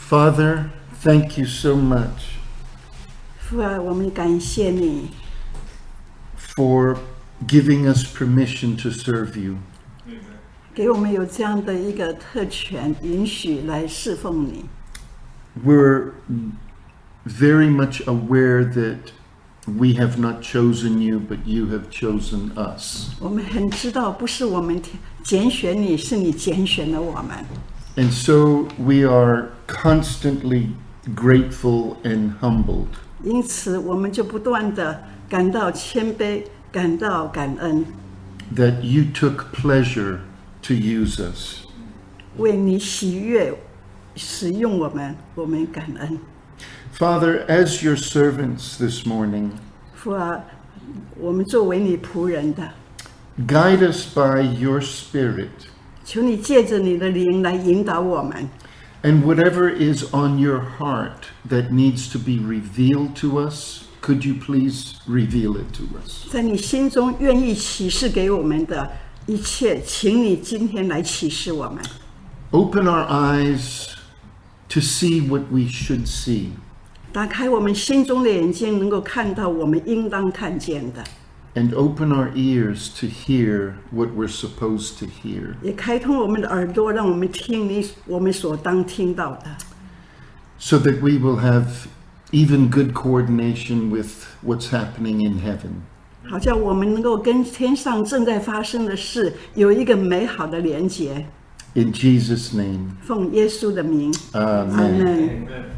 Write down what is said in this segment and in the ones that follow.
Father, thank you so much 父啊，我们感谢你 for giving us permission to serve you. 给我们有这样的一个特权，允许来侍奉你。 We're very much aware that we have not chosen you, but you have chosen us. 我们很知道，不是我们拣选你，是你拣选了我们。 And so we are constantly grateful and humbled 因此，我们就不断的感到谦卑，感到感恩， that you took pleasure to use us. 为你喜悦使用我们，我们感恩。 Father, as your servants this morning, 父啊，我们作为你仆人的， guide us by your Spirit, 求你借着你的灵来引导我们。 and whatever is on your heart that needs to be revealed to us, could you please reveal it to us? 在你心中愿意启示给我们的一切，请你今天来启示我们， Open our eyes to see what we should see, 打开我们心中的眼睛，能够看到我们应当看见的， and open our ears to hear what we're supposed to hear. 也开通我们的耳朵，让我们听我们所当听到的， So that we will have even good coordination with what's happening in heaven. 好叫我们能够跟天上正在发生的事有一个美好的连结。 In Jesus' name, 奉耶稣的名， amen. 阿门。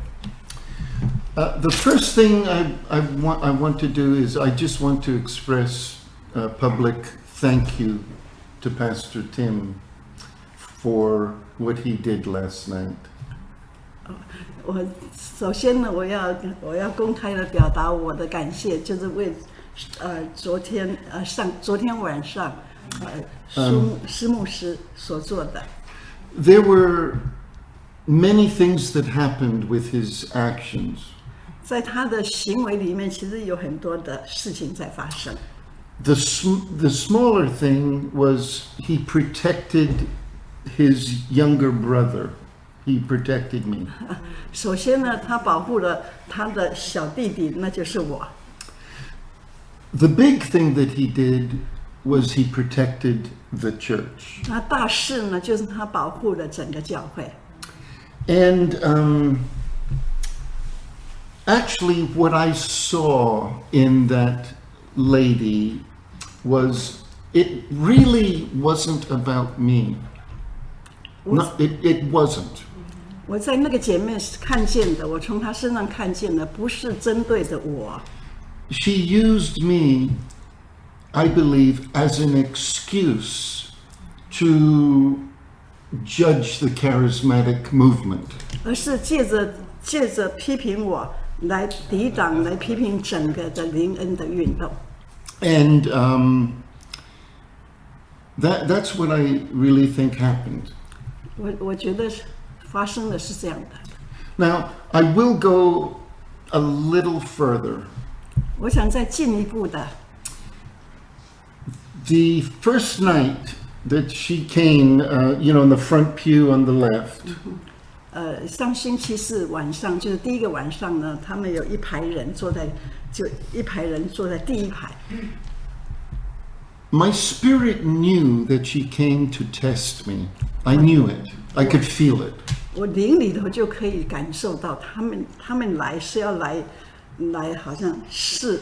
The first thing I want to do is I just want to express a public thank you to Pastor Tim for what he did last night. 我首先呢，我要公开的表达我的感谢，就是为昨天晚上施牧师所做的。 There were many things that happened with his actions. 在他的行为里面，其实有很多的事情在发生。 The smaller thing was he protected his younger brother. He protected me. 首先呢，他保护了他的小弟弟，那就是我。 The big thing that he did was he protected the church. 那大事呢，就是他保护了整个教会。 And actually, what I saw in that lady was it really wasn't about me. It wasn't. 我在那个姐妹看见的，我从她身上看见的，不是针对的我。 She used me, I believe, as an excuse to judge the charismatic movement. 而是借着批评我来抵挡、来批评整个的灵恩的运动。 And that's what I really think happened. 我觉得发生的是这样的。 Now, I will go a little further. 我想再进一步的， The first night that she came, in the front pew on the left, 上星期四晚上，就是第一个晚上呢，他们有一排人坐在第一排。 my spirit knew that she came to test me. I knew it. I could feel it. 我灵里头就可以感受到他们来是要来好像试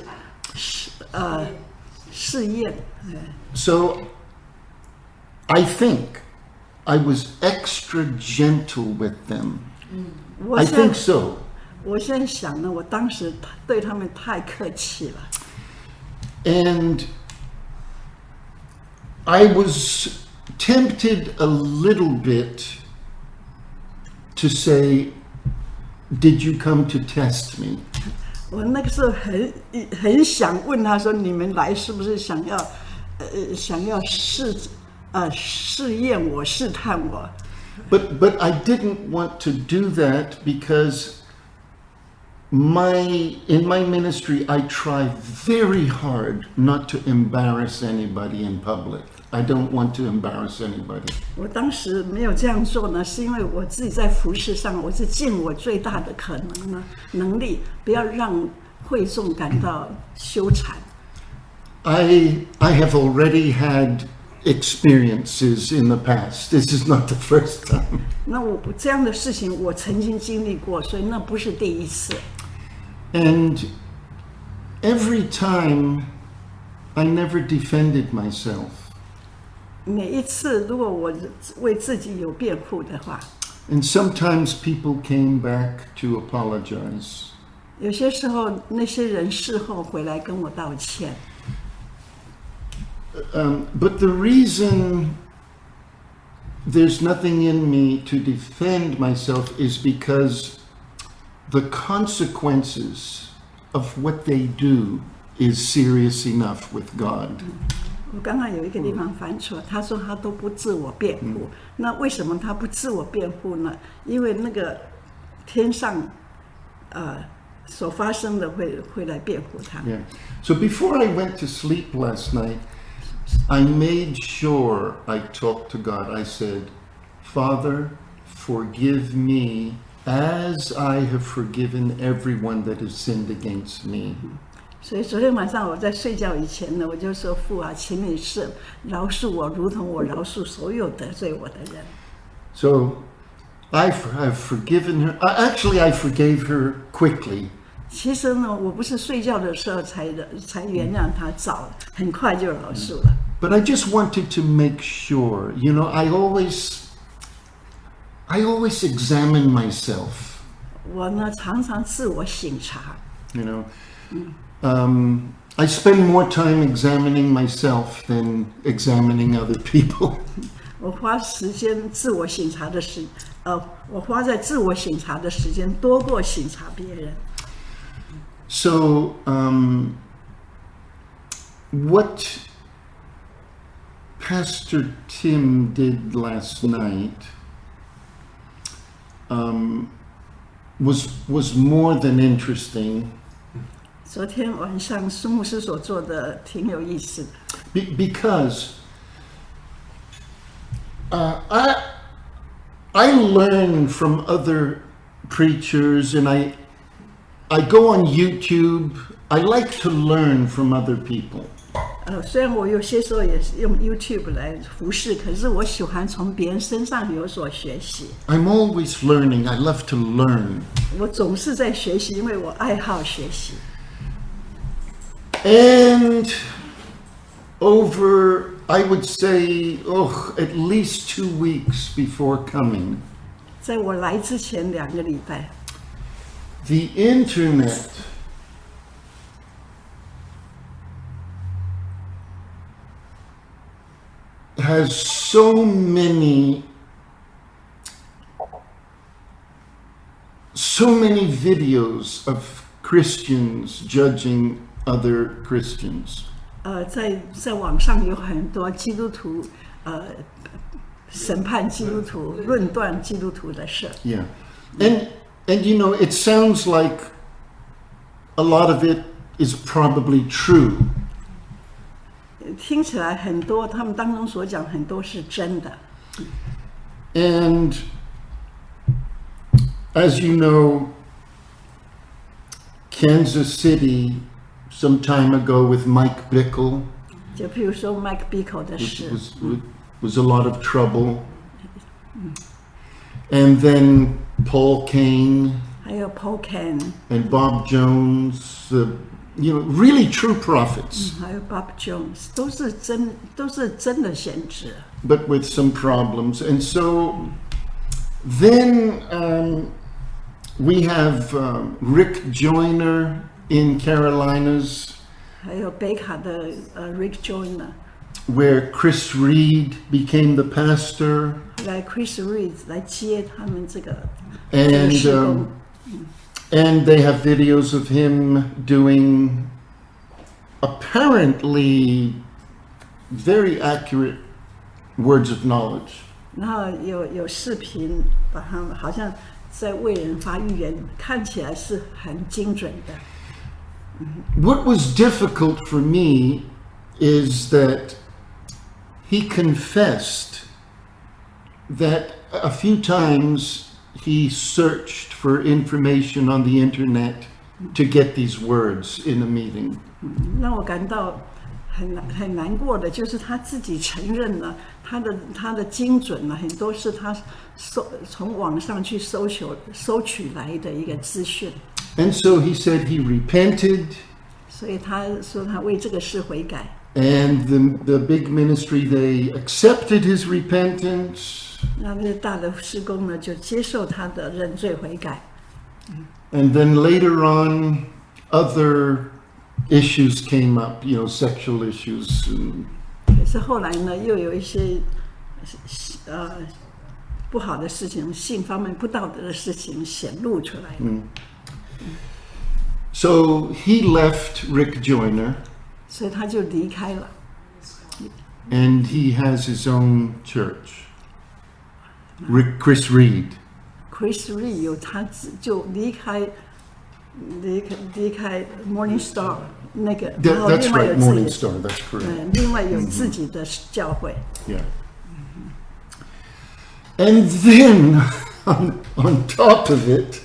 验。 So I think I was extra gentle with them. 我 I 现在 think so. 我现在想呢，我当时对他们太客气了。 And I was tempted a little bit to say, did you come to test me? 我那个时候很想问他说：“你们来是不是想要试验我、试探我？” But I didn't want to do that because in my ministry, I try very hard not to embarrass anybody in public. I don't want to embarrass anybody. 我当时没有这样做呢，是因为我自己在服事上，我是尽我最大的可能呢能力，不要让会众感到羞惭。 I have already had experiences in the past. This is not the first time. 那我这样的事情我曾经经历过，所以那不是第一次。 And every time I never defended myself. 每一次如果我为自己有辩护的话， And sometimes people came back to apologize. 有些时候那些人事后回来跟我道歉。 But the reason there's nothing in me to defend myself is because the consequences of what they do is serious enough with God. 我刚刚有一个地方犯错，他说他都不自我辩护，那为什么他不自我辩护呢？因为那个天上所发生的会来辩护他。 Yeah. So before I went to sleep last night, I made sure I talked to God. I said, Father, forgive me as I have forgiven everyone that has sinned against me. 所以昨天晚上我在睡觉以前呢，我就说父啊，请你是饶恕我，如同我饶恕所有得罪我的人。 So I've forgiven her. Actually, I forgave her quickly. 其实呢，我不是睡觉的时候才原谅他，很快就饶恕了。 But I just wanted to make sure. You know, I always examine myself. 我呢，常常自我省察。 You know, I spend more time examining myself than examining other people. 我花时间自我省察的我花在自我省察的时间多过省察别人。 So, what Pastor Tim did last night was more than interesting. 昨天晚上苏牧师所做的挺有意思的。 Because I learn from other preachers, and I go on YouTube. I like to learn from other people. 虽然我有些时候也是用 YouTube 来服侍，可是我喜欢从别人身上有所学习。 I'm always learning. I love to learn. 我总是在学习，因为我爱好学习。 And over, I would say, at least 2 weeks before coming, 在我来之前2个礼拜， the internet has so many videos of Christians judging other Christians. 在网上有很多基督徒审判基督徒、论断基督徒的事。 Yeah. And you know, it sounds like a lot of it is probably true. 听起来很多，他们当中所讲很多是真的。 And as you know, Kansas City, some time ago with Mike Bickle, 就譬如说 Mike Bickle 的事， was a lot of trouble. And then Paul Cain 还有 Paul Cain， and Bob Jones, really true prophets, 还有 Bob Jones， 都是真的先知。 but with some problems. And so then we have Rick Joyner in Carolinas, 还有北卡的Rick Joyner， where Chris Reed became the pastor. 来 Chris Reed 来接他们这个 And 事工。 and they have videos of him doing apparently very accurate words of knowledge. 然后有视频，把他们好像在为人发预言，看起来是很精准的。 What was difficult for me is that he confessed that a few times he searched for information on the internet to get these words in a meeting. 让我感到很难过的，就是他自己承认了他的精准呢，很多是他从网上去搜取来的一个资讯。 And so he said he repented. 所以他说他为这个事悔改。 And the big ministry, they accepted his repentance. 那个大的事工呢，就接受他的认罪悔改。 And then later on, other issues came up, sexual issues. 可是后来呢，又有一些不好的事情，性方面不道德的事情显露出来。 So he left Rick Joyner. 所以他就离开了。 And he has his own church. Chris Reed. Chris Reed 有他就离开 Morning Star 那个，然后 That's 另外有 right, 自己 Morning Star, that's correct. 另外有自己的教会。 Yeah. And then, on top of it,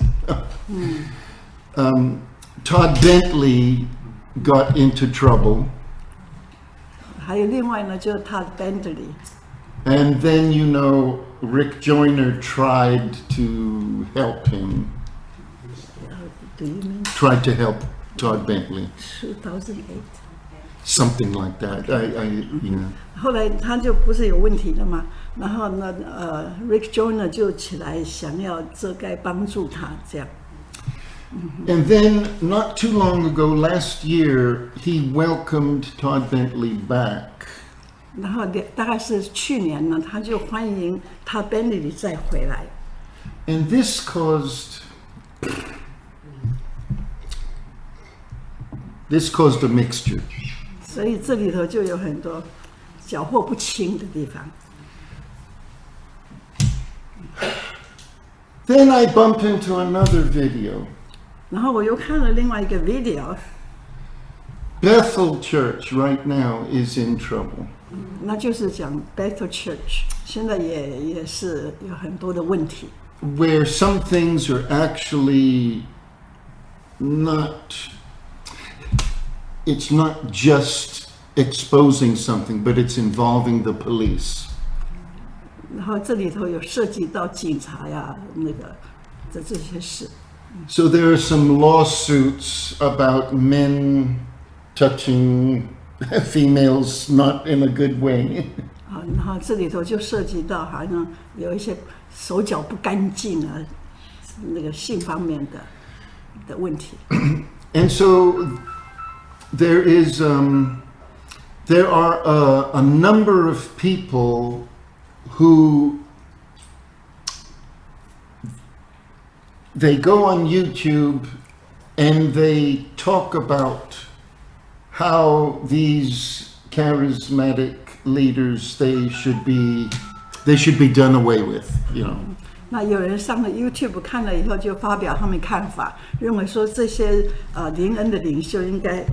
Todd Bentley got into trouble. 还有另外呢，就是他 Bentley。 And then, Rick Joyner tried to help him. Do you mean Tried to help Todd Bentley. 2008？ Something like that. I 后来他就不是有问题了嘛，然后呢，Rick Joyner 就起来想要这该帮助他这样。 And then, not too long ago, last year, he welcomed Todd Bentley back. 然后大概是去年呢，他就欢迎他 Bentley 再回来。 And this caused a mixture. 所以这里头就有很多搅和不清的地方。 Then I bump into another video. 然后我又看了另外一个 video， Bethel Church right now is in trouble. 那就是讲 Bethel Church 现在也是有很多的问题。 Where some things are actually it's not just exposing something, but it's involving the police. 然后这里头有涉及到警察呀，这些事。 So there are some lawsuits about men touching females not in a good way. 然后这里头就涉及到好像有一些手脚不干净啊，那个性方面的问题。 And so there are a number of people who they go on YouTube and they talk about how these charismatic leaders they should be done away with, 那有人上了 YouTube 看了以后，就发表他们看法，认为说这些灵恩的领袖应该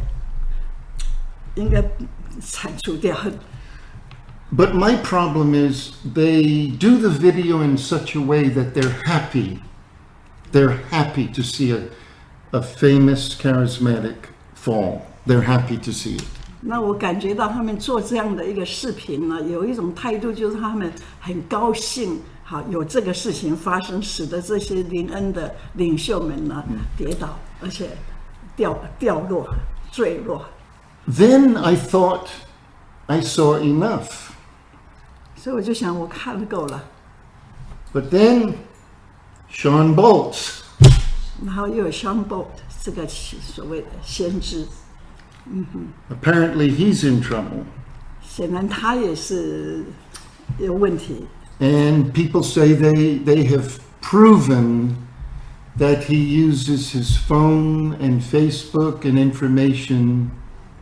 铲除掉。 But my problem is they do the video in such a way that they're happy. They're happy to see a famous charismatic fall. They're happy to see it. 那我感觉到他们做这样的一个视频呢，有一种态度，就是他们很高兴，好有这个事情发生，使得这些灵恩的领袖们呢跌倒，而且掉落、坠落。 Then I thought I saw enough. 所以我就想，我看了够了。 But then Sean Boltz. 然后又有 Sean Bolt 这个所谓的先知。 Apparently he's in trouble. 显然他也是有问题。 And people say they have proven that he uses his phone and Facebook and information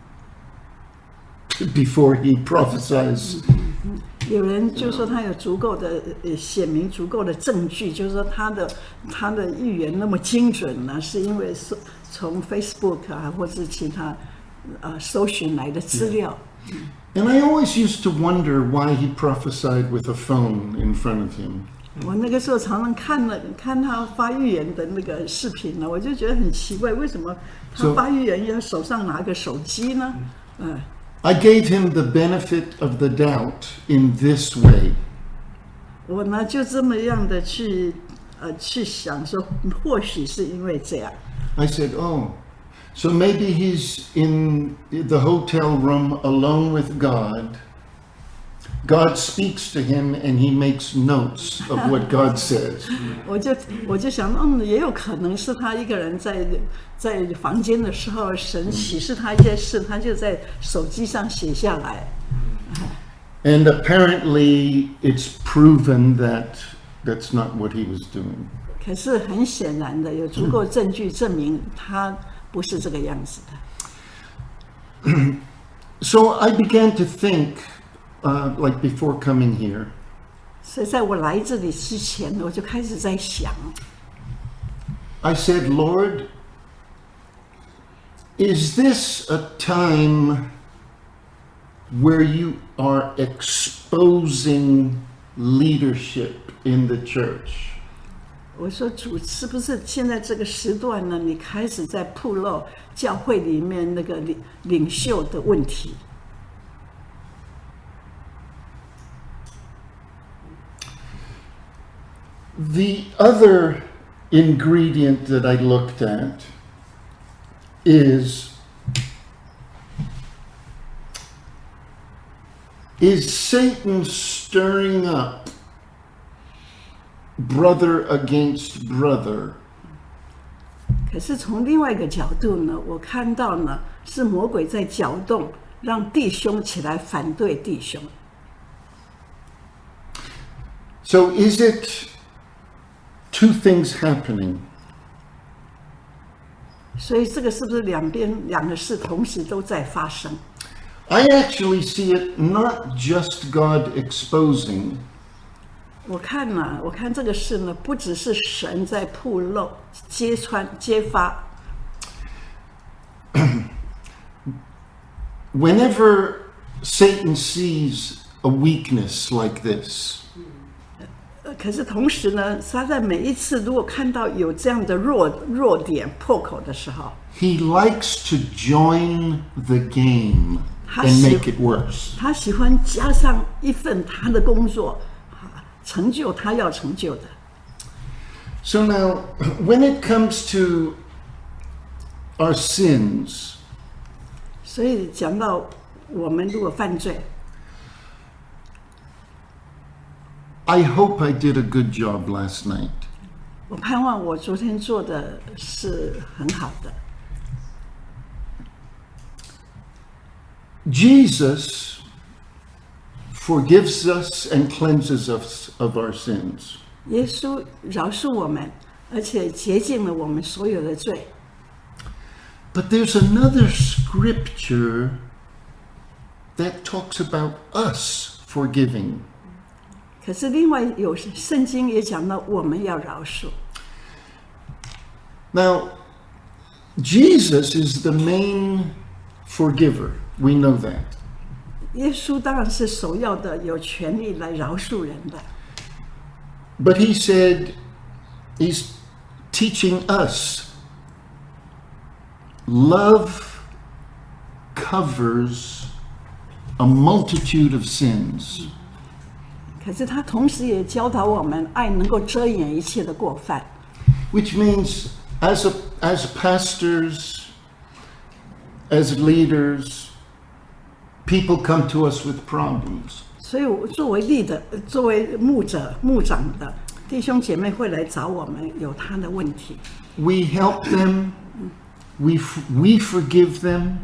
before he prophesies. 有人就说他有足够的显明足够的证据，就是说他的预言那么精准呢，是因为从 Facebook 啊或是其他搜寻来的资料。 And I always used to wonder why he prophesied with a phone in front of him. 我那个时候常常看他发预言的那个视频呢，我就觉得很奇怪，为什么他发预言要手上拿个手机呢？ I gave him the benefit of the doubt in this way. 我呢就这么样的去想说，或许是因为这样。 I said, oh, so maybe he's in the hotel room alone with God. God speaks to him and he makes notes of what God says. 我就想，也有可能是他一个人在房间的时候，神启示他一些事，他就在手机上写下来。 And apparently it's proven that that's not what he was doing. 可是很显然的，有足够证据证明他不是这个样子的。 So I began to think, like before coming here, 所以在我来这里之前，我就开始在想， I said, Lord, is this a time where you are exposing leadership in the church? 我说主，是不是现在这个时段呢？你开始在暴露教会里面那个领袖的问题？ The other ingredient that I looked at is Satan stirring up brother against brother? 可是从另外一个角度呢，我看到呢是魔鬼在搅动，让弟兄起来反对弟兄。 So is it two things happening? 所以这个是不是两个事同时都在发生？ I actually see it not just God exposing, 我看这个事呢，不只是神在暴露、揭发。 Whenever Satan sees a weakness like this, 可是同时呢，撒旦每一次如果看到有这样的弱点破口的时候， he likes to join the game and make it worse. 他喜欢加上一份他的工作，成就他要成就的。 So now, when it comes to our sins, 所以讲到我们如果犯罪， I hope I did a good job last night. 我盼望我昨天做的是很好的。 Jesus forgives us and cleanses us of our sins. 耶稣饶恕我们，而且洁净了我们所有的罪。 But there's another scripture that talks about us forgiving. 可是另外有圣经也讲到我们要饶恕。 Now, Jesus is the main forgiver. We know that. 耶稣当然是首要的，有权利来饶恕人的。 But he said, he's teaching us love covers a multitude of sins. 可是他同时也教导我们，爱能够遮掩一切的过犯。 Which means as pastors, as leaders, people come to us with problems. 所以我作为牧长的弟兄姐妹会来找我们，有他的问题。 We help them, we forgive them,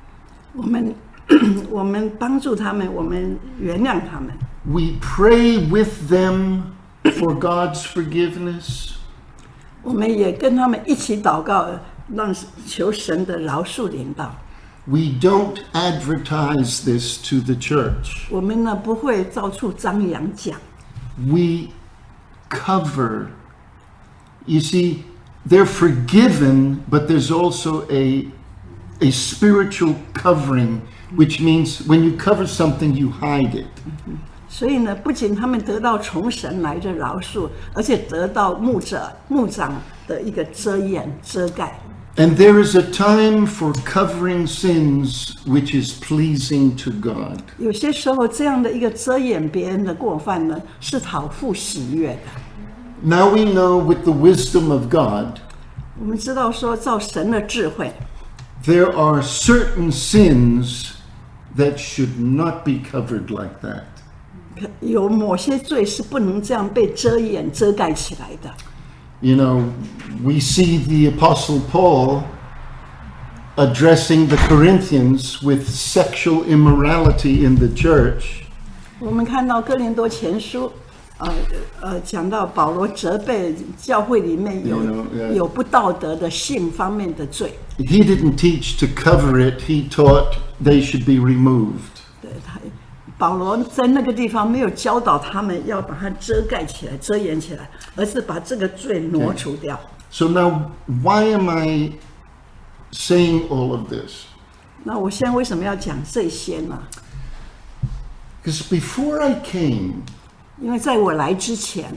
我们帮助他们，我们原谅他们。 we pray with them for God's forgiveness. 我们也跟他们一起祷告，让求神的饶恕领导。 We don't advertise this to the church. 我们呢不会到处张扬讲， We cover. You see, they're forgiven, but there's also a spiritual covering which means when you cover something, you hide it. 所以呢，不仅他们得到从神来的饶恕，而且得到牧长的一个遮掩、遮盖。 And there is a time for covering sins which is pleasing to God. 有些时候，这样的一个遮掩别人的过犯呢，是讨父喜悦的。 Now we know with the wisdom of God, 我们知道说，照神的智慧， there are certain sins that should not be covered like that. 有某些罪是不能这样被遮掩、遮盖起来的。 You know, we see the Apostle Paul addressing the Corinthians with sexual immorality in the church. 我们看到哥林多前书，讲到保罗责备教会里面有不道德的性方面的罪。 He didn't teach to cover it, he taught they should be removed. 对，保罗在那个地方没有教导他们要把它遮盖起来、遮掩起来，而是把这个罪挪除掉。 So now, why am I saying all of this? 那我现在为什么要讲这些呢？ Because before I came, 因为在我来之前，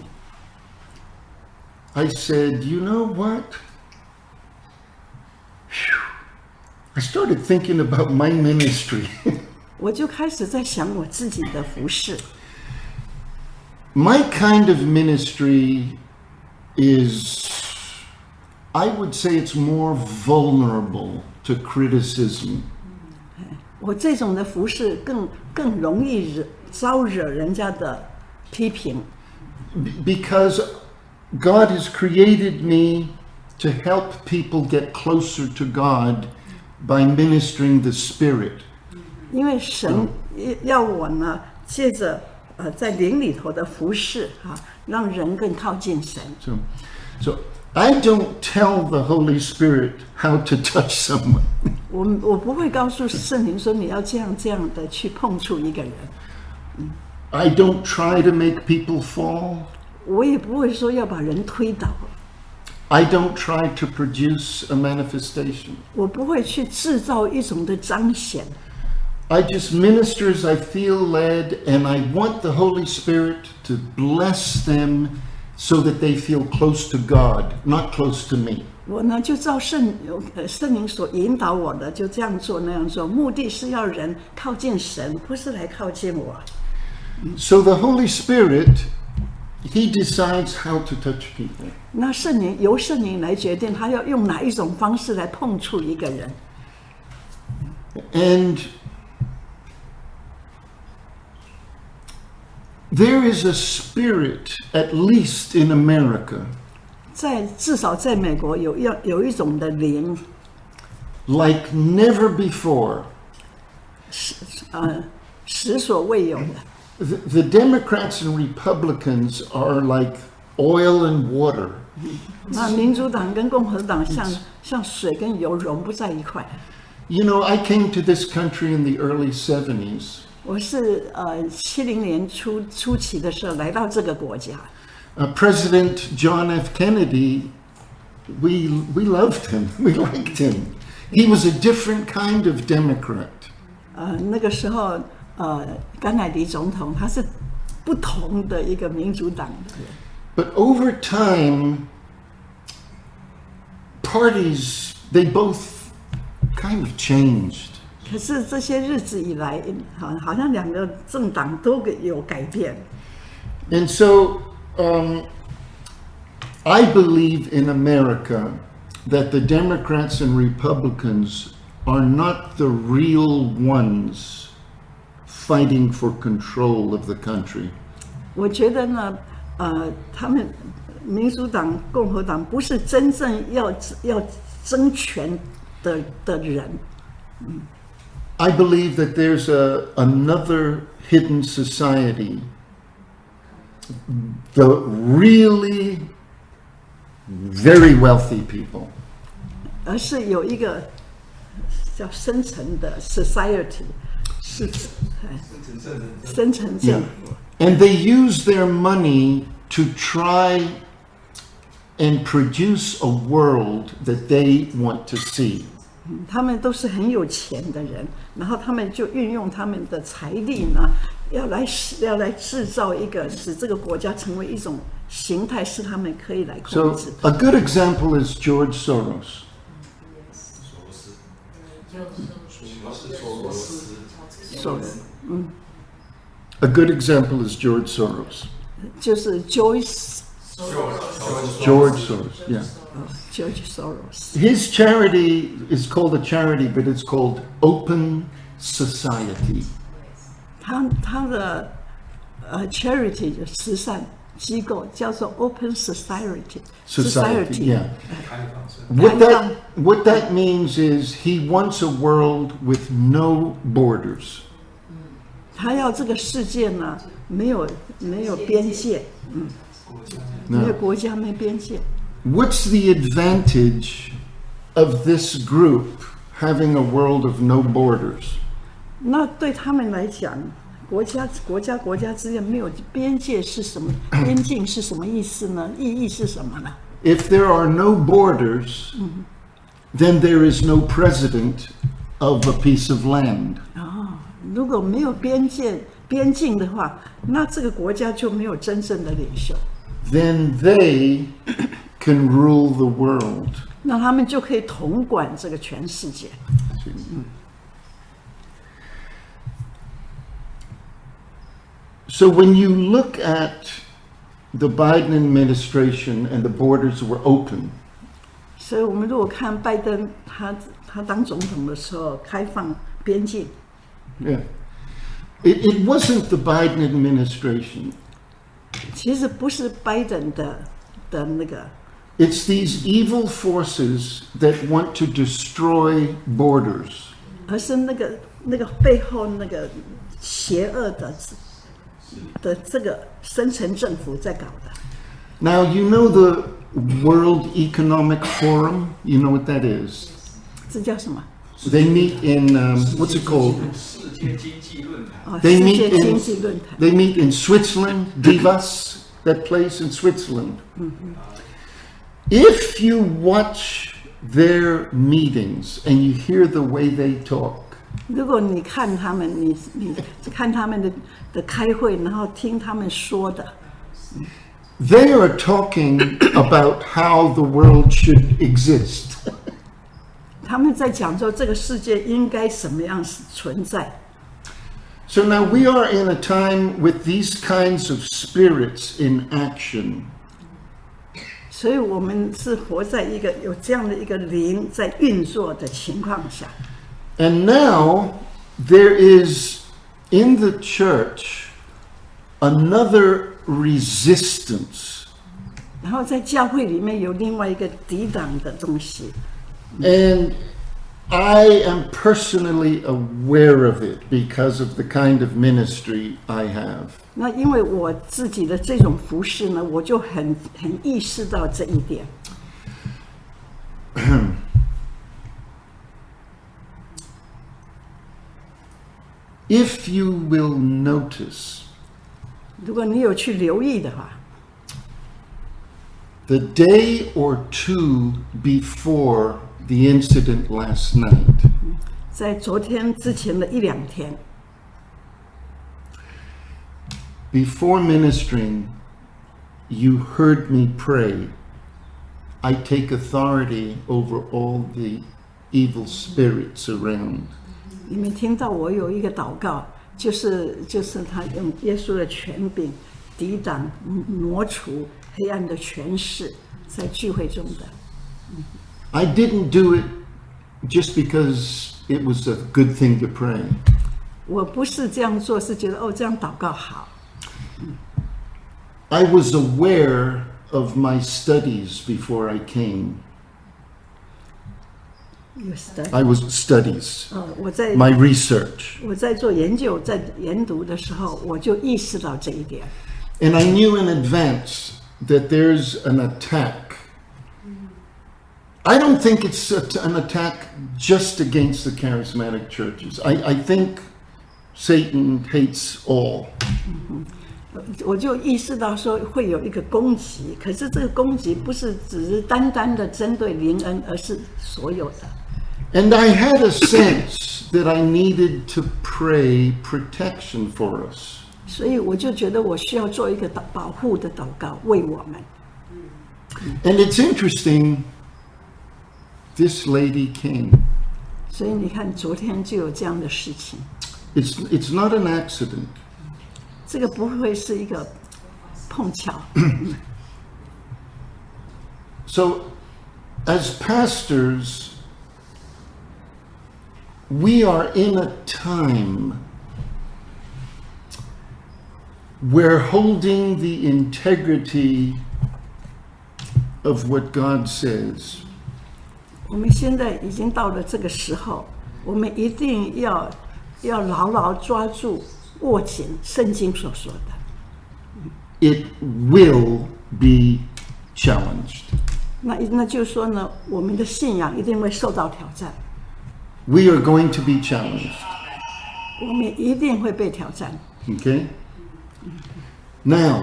I said, you know what? Phew. I started thinking about my ministry. 我就开始在想我自己的服事。 My kind of ministry is, I would say it's more vulnerable to criticism. 我这种的服事更容易招惹人家的批评， Because God has created me to help people get closer to God by ministering the Spirit. 因为神要我呢，借着在灵里头的服事让人更靠近神。 So I don't tell the Holy Spirit how to touch someone. 我不会告诉圣灵说你要这样的去碰触一个人， I don't try to make people fall. 我也不会说要把人推倒， I don't try to produce a manifestation. 我不会去制造一种的彰显。 I just minister as I feel led, and I want the Holy Spirit to bless them so that they feel close to God, not close to me. 我呢就照圣灵所引导我的，就这样做那样做，目的是要人靠近神，不是来靠近我。 So the Holy Spirit, He decides how to touch people. 那由圣灵来决定，他要用哪一种方式来碰触一个人。 And there is a spirit, at least in America, 至少在美国有一种的灵， like never before. 实所未有的。 The Democrats and Republicans are like oil and water. 那民主党跟共和党像水跟油融不在一块。 You know, I came to this country in the early 70s. 我是70年初期的时候来到这个国家。 President John F. Kennedy, we loved him. We liked him. He was a different kind of Democrat. 那个时候甘乃迪总统他是不同的一个民主党的人。 But over time, parties, they both kind of changed. 可是这些日子以来，好像两个政党都有改变。 And so, I believe in America that the Democrats and Republicans are not the real ones fighting for control of the country. 我觉得呢，他们民主党、共和党不是真正要争权的人。 I believe that there's another hidden society. The really very wealthy people. 而是有一个叫深层的 society， 是深层政府。 And they use their money to try and produce a world that they want to see. 他们都是很有钱的人，然后他们就运用他们的财力呢，要来制造一个使这个国家成为一种形态，是他们可以来控 So 制。 a good example is George Soros. A good example is George Soros. 就是 Joyce George Soros, yeah. George Soros， His charity is called a charity, but it's called Open Society. 他的charity 慈善机构叫做 Open Society， Yeah. What that means is he wants a world with no borders. 他要这个世界呢没有边界，没有国家没边界。 What's the advantage of this group having a world of no borders? 那对他们来讲，国家之间没有边界是什么？边境是什么意思呢？意义是什么呢？ If there are no borders, then there is no president of a piece of land. 如果没有边境的话，那这个国家就没有真正的领袖， Then they can rule the world. 那他们就可以统管这个全世界。 So when you look at the Biden administration and the borders were open, 所以，我们如果看拜登他当总统的时候开放边境， yeah, it wasn't the Biden administration. 其实不是拜登的那个， It's these evil forces that want to destroy borders. 而是那个背后那个邪恶的这个深层政府在搞的。 Now, you know the World Economic Forum? You know what that is? 这叫什么？ They meet in, what's it called? 世界经济论坛 They 世 meet 界 in- 经济论坛。 They meet in Switzerland, Divas, that place in Switzerland. If you watch their meetings and you hear the way they talk, 如果你看他们，你看他们的开会，然后听他们说的， they are talking about how the world should exist. 他们在讲说这个世界应该什么样存在。 So now we are in a time with these kinds of spirits in action. 所以我们是活在一个有这样的一个灵在运作的情况下。 And now there is in the church another resistance. 然后在教会里面有另外一个抵挡的东西， And I am personally aware of it because of the kind of ministry I have. 那因为我自己的这种服饰呢，我就很意识到这一点。 If you will notice, 如果你有去留意的话， the day or two before the incident last night, 在昨天之前的一两天， before ministering, you heard me pray. I take authority over all the evil spirits around. 你们听到我有一个祷告，就是他用耶稣的权柄抵挡、挪除黑暗的权势，在聚会中的。 I didn't do it just because it was a good thing to pray. 我不是这样做，是觉得这样祷告好。 I was aware of my studies before I came. 有的 I was studies, 我在 my research. 做研究、在研读的时候，我就意识到这一点。 And I knew in advance that there's an attack. I don't think it's an attack just against the charismatic churches. I think Satan hates all. 我就意识到说会有一个攻击，可是这个攻击不是只是单单的针对灵恩，而是所有的。 And I had a sense that I needed to pray protection for us. 所以我就觉得我需要做一个保护的祷告，为我们。 And it's interesting, this lady came. 所以你看，昨天就有这样的事情。 It's not an accident. 这个不会是一个碰巧。 So, as pastors, we are in a time where holding the integrity of what God says 我们现在已经到了这个时候，我们一定要牢牢抓住、握紧圣经所说的。 it will be challenged. 那就是说呢，我们的信仰一定会受到挑战， We are going to be challenged. 我们一定会被挑战。 Okay? Now,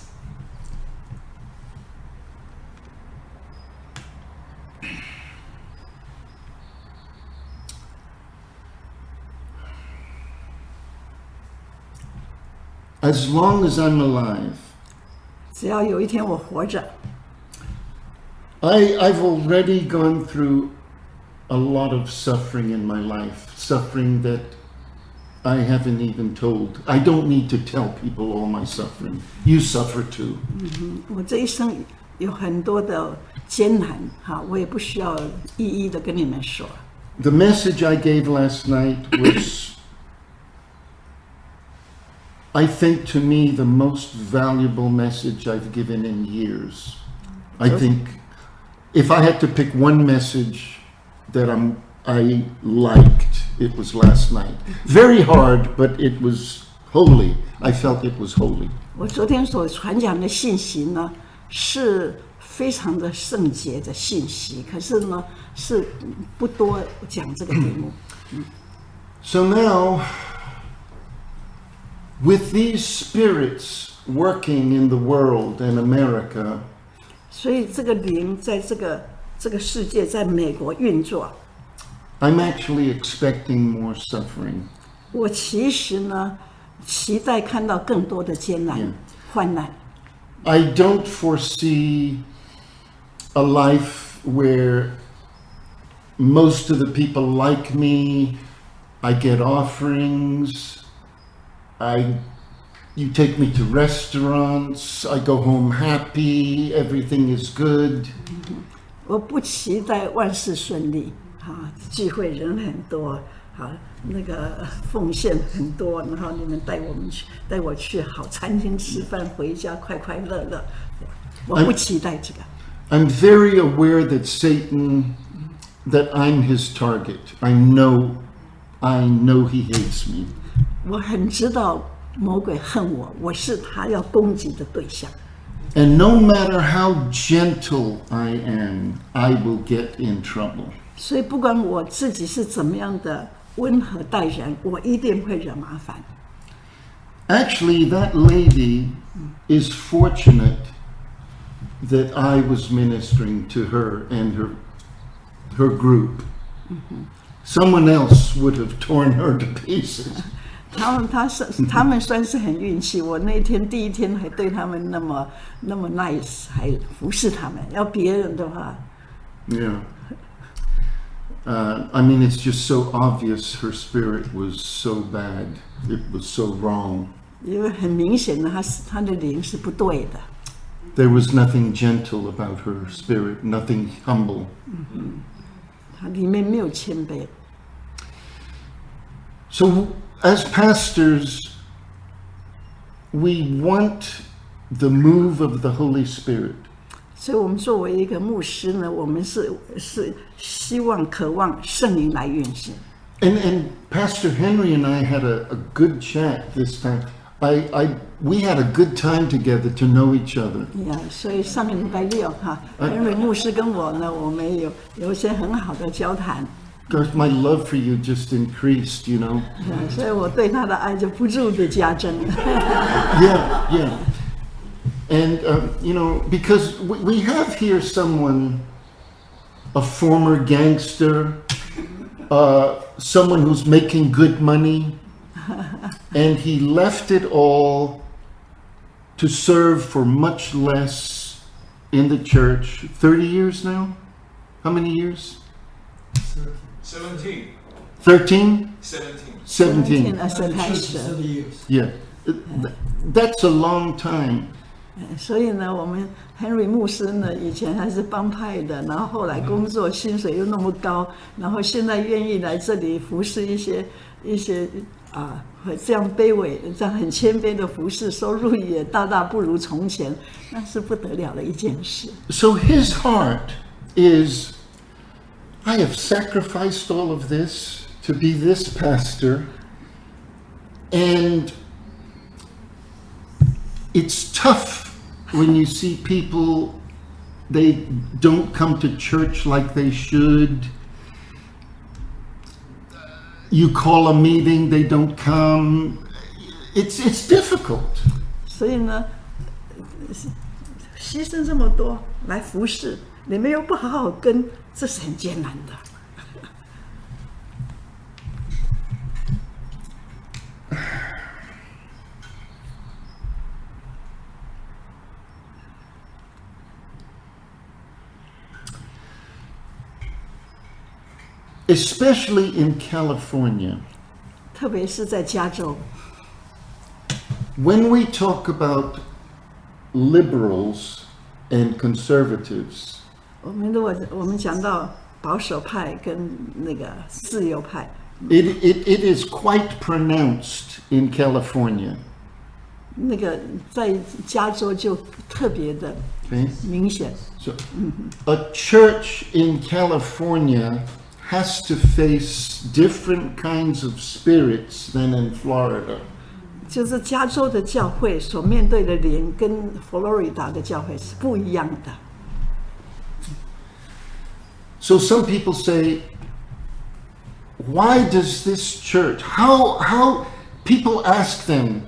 as long as I'm alive, 只要有一天我活着， I've already gone through a lot of suffering in my life, suffering that I haven't even told. I don't need to tell people all my suffering. You suffer too. 我这一生有很多的艰难，我也不需要一一的跟你们说。 The message I gave last night was, I think, to me, the most valuable message I've given in years. I think if I had to pick one message that I liked, it was last night. Very hard, but it was holy. I felt it was holy. 我昨天所传讲的信息呢，是非常的圣洁的信息，可是呢，是不多讲这个题目。 So now, with these spirits working in the world and America, 所以这个灵在这个世界，在美国运作， I'm actually expecting more suffering. 我其实呢，期待看到更多的艰难、患难。 I don't foresee a life where most of the people like me, I get offerings, you take me to restaurants, I go home happy, everything is good. 我不期待万事顺利，聚会人很多，那个奉献很多，然后你们带我去好餐厅吃饭，回家快快乐乐。我不期待这个。 I'm very aware that Satan, that I'm his target. I know he hates me. 我很知道魔鬼恨我，我是他要攻击的对象。 And no matter how gentle I am, I will get in trouble. 所以不管我自己是怎么样的温和待人，我一定会惹麻烦。 Actually, that lady is fortunate that I was ministering to her and her group. Someone else would have torn her to pieces. 他们算是很运气，我那天第一天还对他们那么 nice， 还服侍他们。要别人的话， Yeah. I mean, it's just so obvious her spirit was so bad. It was so wrong. 因为很明显的，他的灵是不对的。 There was nothing gentle about her spirit, nothing humble. 他里面没有谦卑。 So, as pastors, we want the move of the Holy Spirit. 所以我们作为一个牧师呢，我们是希望、渴望圣灵来运行。 And Pastor Henry and I had a good chat this time. We had a good time together to know each other. 所以上个礼拜六恩瑞牧师跟我呢，我们有一些很好的交谈。 Because my love for you just increased, you know. 所以我对他的爱就不住的加增。 Yeah. And, you know, because we have here someone, a former gangster, someone who's making good money, and he left it all to serve for much less in the church. 30 years now? How many years? 17. 13? 17. 17. 20开始。 Yeah. That's a long time. 所以呢，我们 Henry 牧师呢，以前还是帮派的，然后后来工作薪水又那么高，然后现在愿意来这里服侍一些这样卑微、这样很谦卑的服侍，收入也大大不如从前，那是不得了的一件事。 So his heart is, I have sacrificed all of this to be this pastor, and it's tough when you see people, they don't come to church like they should. You call a meeting, they don't come. It's difficult. 所以呢，牺牲这么多来服侍，你们又不好好跟，这是很艰难的。 Especially in California, 特别是在加州， when we talk about liberals and conservatives, 我们讲到保守派跟那个自由派， it is quite pronounced in California. 那个在加州就特别的 Okay? 明显。 So, a church in California has to face different kinds of spirits than in Florida. 就是加州的教会所面对的灵跟佛罗里达的教会是不一样的。 So some people say, why does this church, how people ask them,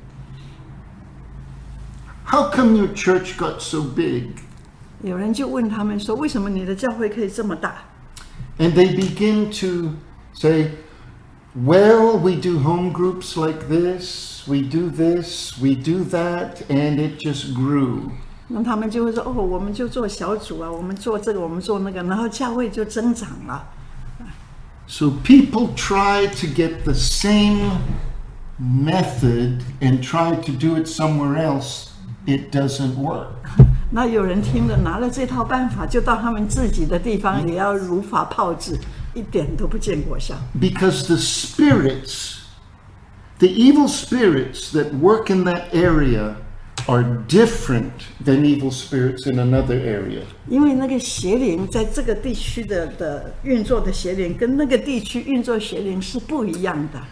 how come your church got so big? 有人就问他们说：“为什么你的教会可以这么大？” And they begin to say, well, we do home groups like this, we do that, and it just grew. 那他们就会说：“哦，我们就做小组啊，我们做这个，我们做那个，然后教会就增长了。” So people try to get the same method and try to do it somewhere else. It doesn't work. 那有人听了，拿了这套办法，就到他们自己的地方也要如法炮制，一点都不见果效。 Because the spirits, the evil spirits that work in that area are different than evil spirits in another area. 因为那个邪灵在这个地区的运作的邪灵，跟那个地区运作邪灵是不一样的。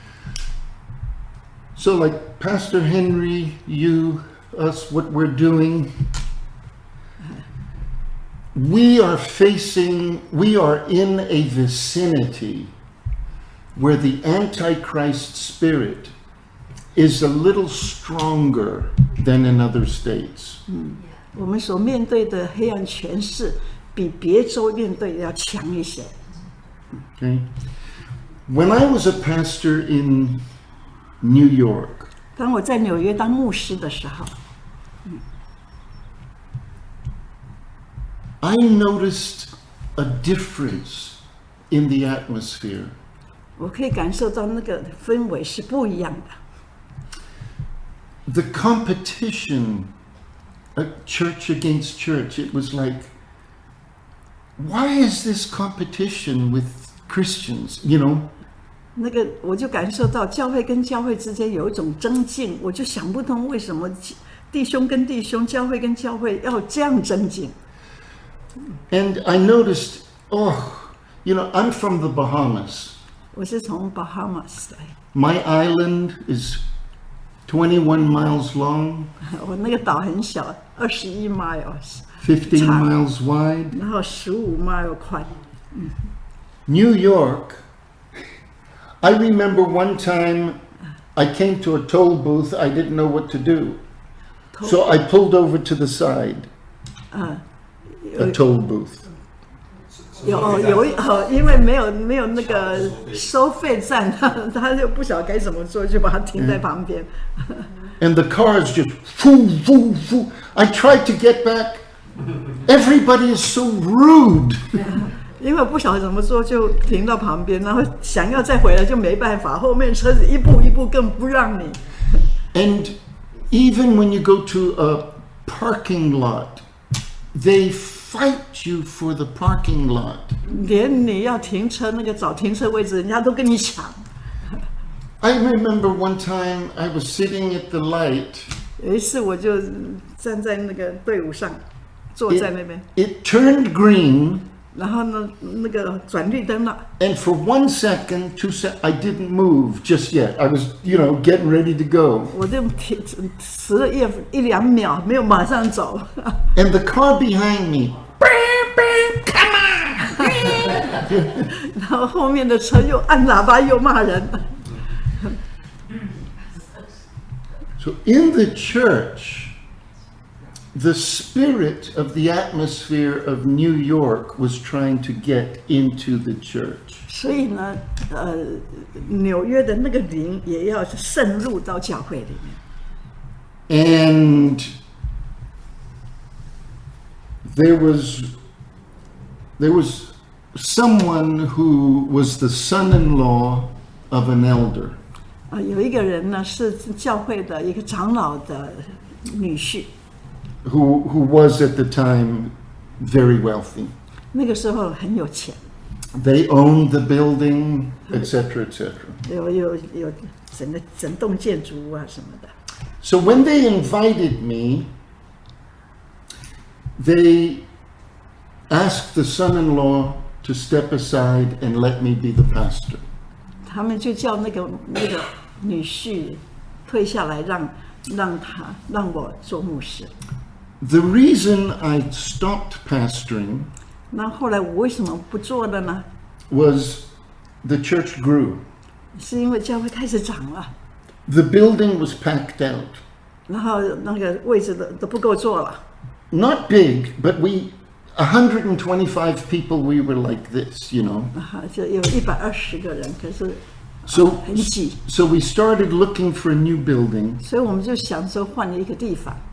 So like Pastor Henry, you, us, what we're doing, we are in a vicinity where the Antichrist spirit is a little stronger than in other states. 我们所面对的黑暗权势，比别州面对的要强一些。 Okay? When I was a pastor in New York, 当我在纽约当牧师的时候， I noticed a difference in the atmosphere. 我可以感受到那个氛围是不一样的。 The competition, church against church, it was like, why is this competition with Christians, you know? 那个我就感受到教会跟教会之间有一种争竞，我就想不通为什么弟兄跟弟兄、教会跟教会要这样争竞。 And I noticed, I'm from the Bahamas. 我是从 Bahamas 来， My island is 21 miles long, 我那个岛很小，21 miles， 15 miles wide. 然后15 mile 宽。 New York, I remember one time I came to a toll booth, I didn't know what to do. So I pulled over to the side, a toll booth. 因为没有那个收费站，他就不晓得该怎么做，就把它停在旁边。 And the cars just foo, foo, foo. I tried to get back. Everybody is so rude. 因为不晓得怎么做，就停到旁边，然后想要再回来就没办法，后面车子一步一步更不让你。 And even when you go to a parking lot, they fight you for the parking lot. 连你要停车那个找停车位置，人家都跟你抢。 I remember one time I was sitting at the light. 有一次我就站在那个队伍上，坐在那边。 It turned green. 然后呢，那个转绿灯了。 And for 1 second, 2 seconds, I didn't move just yet. I was, getting ready to go. 我就迟了一两秒，没有马上走。 And the car behind me, beep, beep, come on! 然后后面的车又按喇叭又骂人。 So in the church, the spirit of the atmosphere of New York was trying to get into the church. 所以呢，纽约的那个灵也要渗入到教会里面。 And there was someone who was the son-in-law of an elder. 有一个人呢是教会的一个长老的女婿。 Who was at the time very wealthy. 那个时候很有钱。 They owned the building, etc., etc. 有整栋建筑物啊什么的。 So when they invited me, they asked the son-in-law to step aside and let me be the pastor. 他们就叫那个女婿退下来，让我做牧师。 The reason I stopped pastoring 那后来我为什么不做了呢？ was the church grew. 是因为教会开始长了。 The building was packed out. 然后那个位置都不够坐了。 Not big, but 125 people, we were like this, 就有120个人，可是 很挤。 So we started looking for a new building. 所以我们就想说换了一个地方。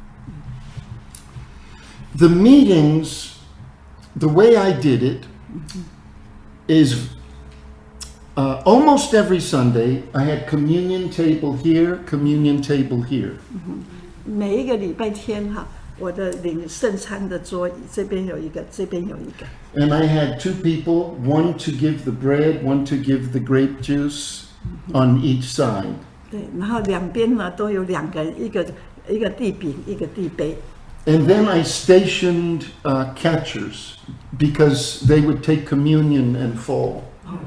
The meetings, the way I did it, is almost every Sunday I had communion table here, communion table here. 每一个礼拜天我的领圣餐的桌这边有一个，这边有一个。 And I had 2 people, one to give the bread, one to give the grape juice on each side. 对，然后两边呢都有2个人，一个递饼，一个递杯。 And then I stationed catchers because they would take communion and fall.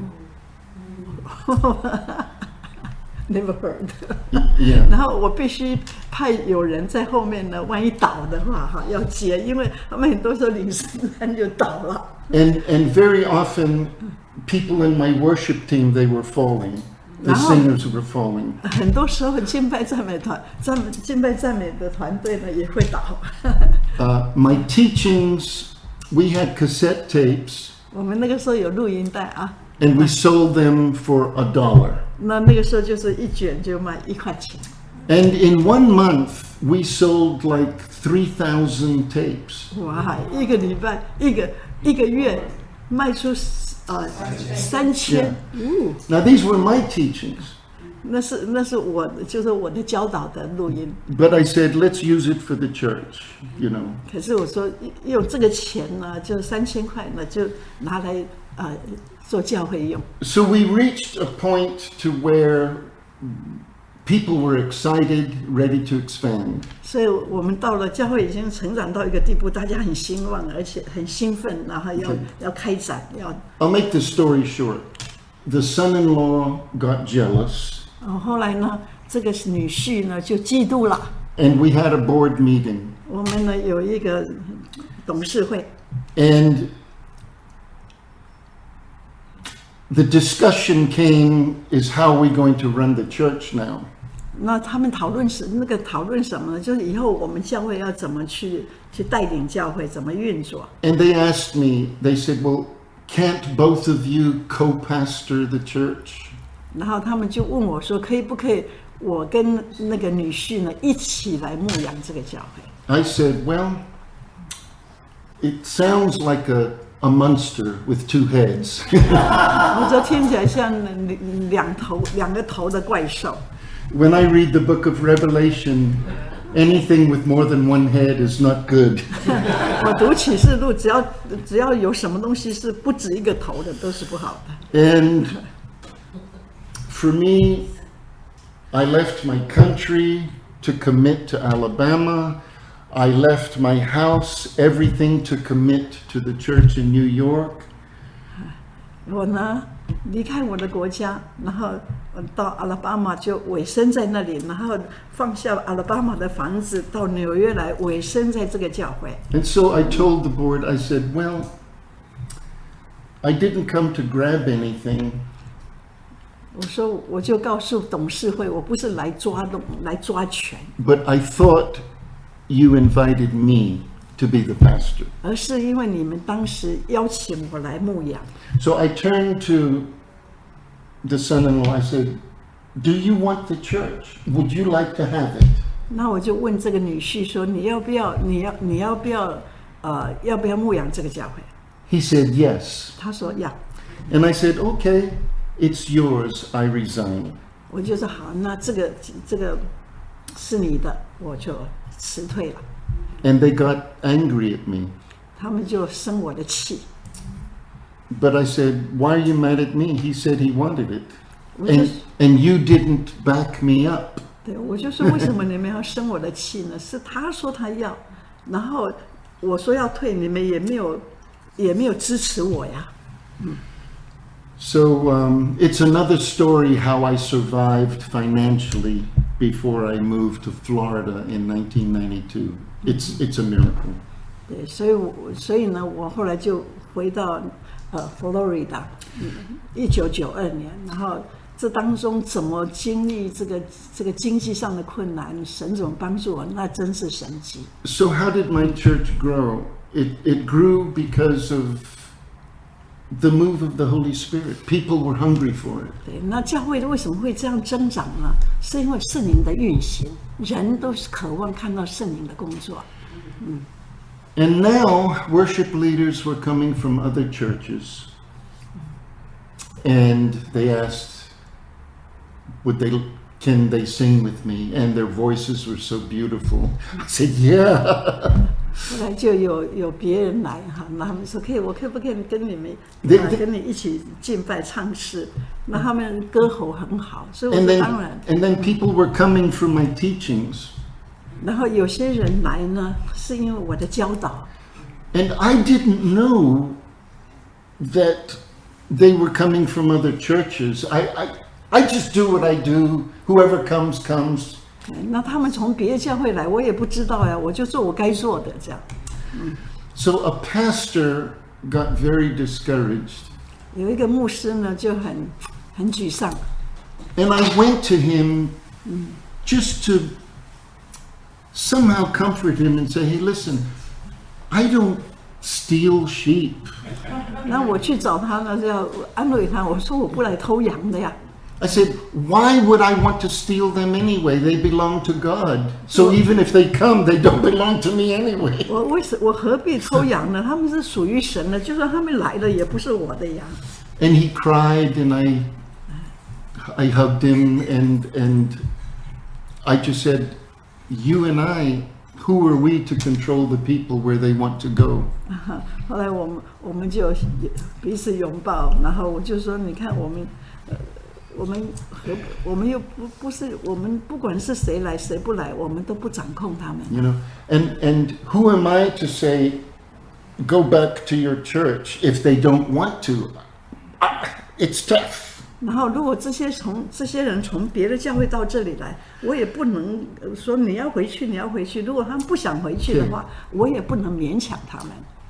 Never heard. Yeah. 然后我必须派有人在后面呢，万一倒的话要接，因为他们很多时候领圣餐就倒了。 And very often, people in my worship team, they were falling. The singers were falling. 很多时候敬拜赞美的团队呢也会倒。 My teachings, we had cassette tapes. 我们那个时候有录音带啊。 And we sold them for $1. 那个时候就是一卷就卖1块钱。 And in 1 month, we sold like 3,000 tapes. 哇，一个礼拜，一个月卖出3000。 Now these were my teachings. 那是我的教导的录音。 But I said, let's use it for the church, 可是我说用这个钱呢，就3000块呢，就拿来做教会用。 So we reached a point to where people were excited, ready to expand. 所以我们到了教会已经成长到一个地步，大家很兴旺，而且很兴奋，然后要开展，要。 I'll make the story short. The son-in-law got jealous. 后来呢，这个女婿呢就嫉妒了。 And we had a board meeting. 我们呢有一个董事会。 And the discussion came is how are we going to run the church now? 那他们讨论什么呢？就是以后我们教会要怎么去带领教会，怎么运作。 And they asked me, they said, well, can't both of you co-pastor the church? 然后他们就问我说，可不可以我跟那个女婿呢一起来牧养这个教会？ I said, well, it sounds like a monster with two heads. 我说听起来像两个头的怪兽。 When I read the book of Revelation, anything with more than one head is not good. 我读启示录，只要有什么东西是不止一个头的，都是不好的。 And for me, I left my country to commit to Alabama. I left my house, everything to commit to the church in New York. 我呢离开我的国家，然后到阿拉巴马就委身在那里，然后放下阿拉巴马的房子，到纽约来委身在这个教会。 And so I told the board, I said, well, I didn't come to grab anything. 我说，我就告诉董事会，我不是来抓权， But I thought you invited me to be the pastor. 而是因为你们当时邀请我来牧养。 So I turned to the son-in-law. I said, do you want the church? Would you like to have it? 那我就问这个女婿说，你要不要牧养这个教会？ He said, yes. 他说要。 And I said, okay, it's yours. I resign. 我就说好，那这个是你的，我就辞退了。 And they got angry at me. 他们就生我的气。 But I said, why are you mad at me? He said he wanted it. 我就 And you didn't back me up. 对，我就说为什么你们要生我的气呢？是他说他要，然后我说要退，你们也没有支持我呀。 So it's another story how I survived financially before I moved to Florida in 1992. It's a miracle. 对，所以呢，我后来就回到佛罗里达，1992年，然后这当中怎么经历这个经济上的困难，神怎么帮助我，那真是神迹。 So how did my church grow? It grew because of the move of the Holy Spirit. People were hungry for it. 对，那教会为什么会这样增长呢？是因为圣灵的运行，人都是渴望看到圣灵的工作。 And now worship leaders were coming from other churches. And they asked, can they sing with me? And their voices were so beautiful. I said, yeah. 后来就有别人来哈，那他们说我可不可以跟你们跟你一起敬拜唱诗？那他们歌喉很好，所以我 And 说 then, 当然。 and then people were coming for my teachings. 然后有些人来呢，是因为我的教导。 And I didn't know that they were coming from other churches. I just do what I do. Whoever comes, comes. 那他们从别的教会来，我也不知道呀，我就做我该做的这样。 So a pastor got very discouraged. 有一个牧师呢，就很沮丧。 And I went to him just to somehow comfort him and say, hey, listen, I don't steal sheep. 那我去找他呢，就要安慰他，我说我不来偷羊的呀。 I said, why would I want to steal them anyway? They belong to God. So even if they come, they don't belong to me anyway. 我何必偷羊呢？他们是属于神的，就算他们来了，也不是我的羊。 And he cried, and I hugged him, and I just said, you and I, who are we to control the people where they want to go? 后来我们就彼此拥抱，然后我就说，你看我们又不是我们不管是谁来谁不来，我们都不掌控他们。 You know, and who am I to say, go back to your church if they don't want to? It's tough. 然后如果这些人从别的教会到这里来，我也不能说你要回去，你要回去。如果他们不想回去的话，我也不能勉强他们。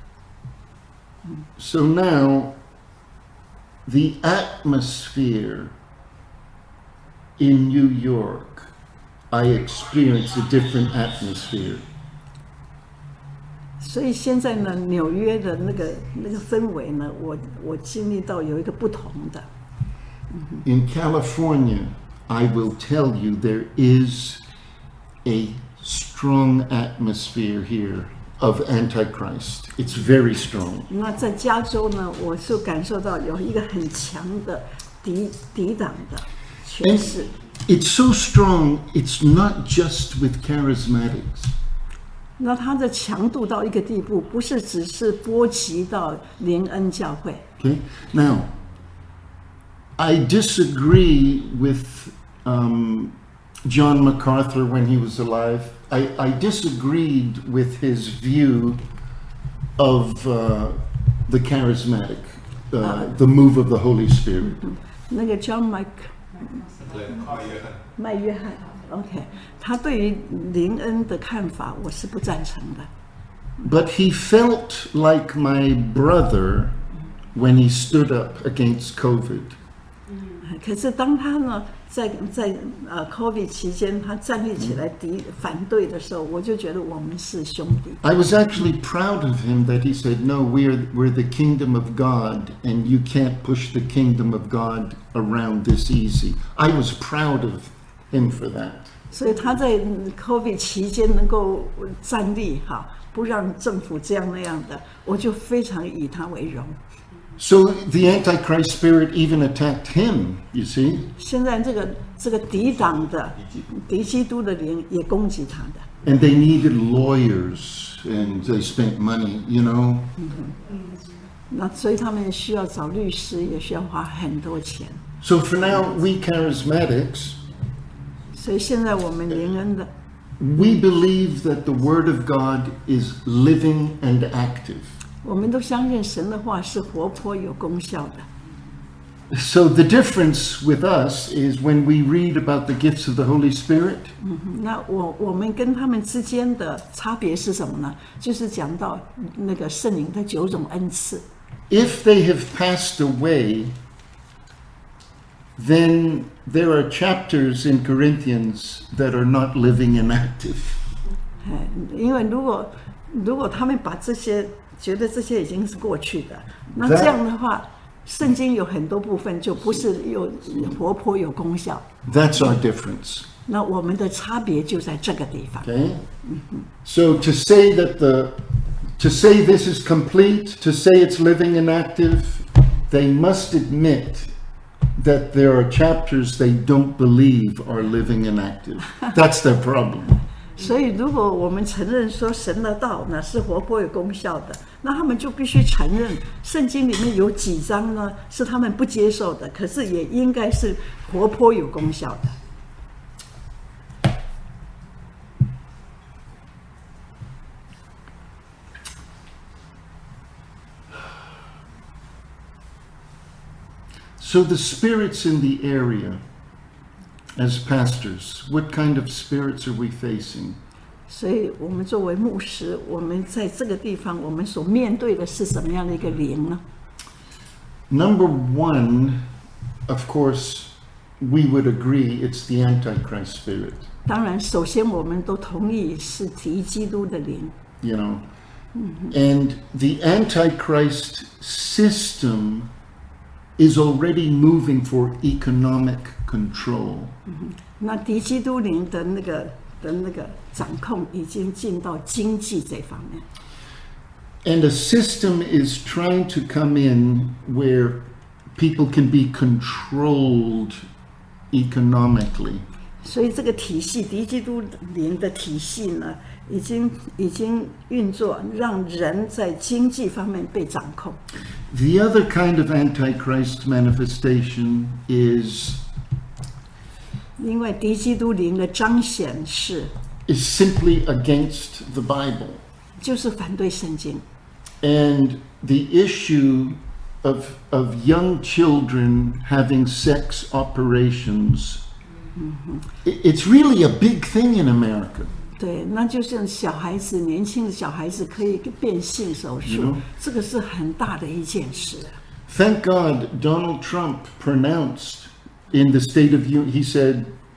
So now, the atmosphere in New York I experience a different atmosphere. 所以现在呢，纽约的那个氛围呢，我经历到有一个不同的。 In California, I will tell you there is a strong atmosphere here of Antichrist. It's very strong. 那在加州呢，我是感受到有一个很强的抵挡的权 And 势。 it's so strong, it's not just with charismatics. 那它的强度到一个地步，不是只是波及到联恩教会。 Okay? Now, I disagree with John MacArthur when he was alive. I disagreed with his view of the charismatic, the move of the Holy Spirit. 那个 John 对， 麦约翰 ，OK， 他对于灵恩的看法，我是不赞成的。 But he felt like my brother when he stood up against COVID. 可是当他呢，在COVID 期间，他站立起来反对的时候，我就觉得我们是兄弟。 I was actually proud of him that he said, "No, we're the kingdom of God, and you can't push the kingdom of God around this easy." I was proud of him for that. 所以他在 COVID 期间能够站立哈，不让政府这样那样的，我就非常以他为荣。 So the Antichrist spirit even attacked him, you see? 现在这个抵挡的敌基督的灵也攻击他的。 And they needed lawyers, and they spent money, you know? 那所以他们需要找律师，也需要花很多钱。 So for now, we charismatics, 所以现在我们灵恩的， we believe that the Word of God is living and active. 我们都相信神的话是活泼有功效的。 So the difference with us is when we read about the gifts of the Holy Spirit, 那我们跟他们之间的差别是什么呢？就是讲到那个圣灵的9种恩赐。 if they have passed away, then there are chapters in Corinthians that are not living and active. 因为如果他们把这些觉得这些已经是过去的，那这样的话，圣经有很多部分就不是有活泼有功效。 That's our difference. 那我们的差别就在这个地方。 Okay? So to say this is complete, to say it's living and active, they must admit that there are chapters they don't believe are living and active. That's their problem. 所以，如果我们承认说神的道呢是活泼有功效的，那他们就必须承认圣经里面有几章呢是他们不接受的，可是也应该是活泼有功效的。 So the spirits in the area, as pastors, what kind of spirits are we facing? 所以我们作为牧师，我们在这个地方，我们所面对的是什么样的一个灵呢？ Number one, of course, we would agree it's the Antichrist spirit. 当然，首先我们都同意是敌基督的灵， You know, and the Antichrist system is already moving for economic control. 那敌基督灵的那个掌控已经进到经济这方面。 And a system is trying to come in where people can be controlled economically. 所以这个体系，敌基督灵的体系呢，已经运作，让人在经济方面被掌控。 The other kind of Antichrist manifestation is 因为敌基督灵的彰显是， simply against the Bible. 就是反对圣经。 And the issue of young children having sex operations, it's really a big thing in America. 对，那就是小孩子，年轻的小孩子可以变性手术，这个是很大的一件事。 Thank God Donald Trump pronounced in the State of Union, he said,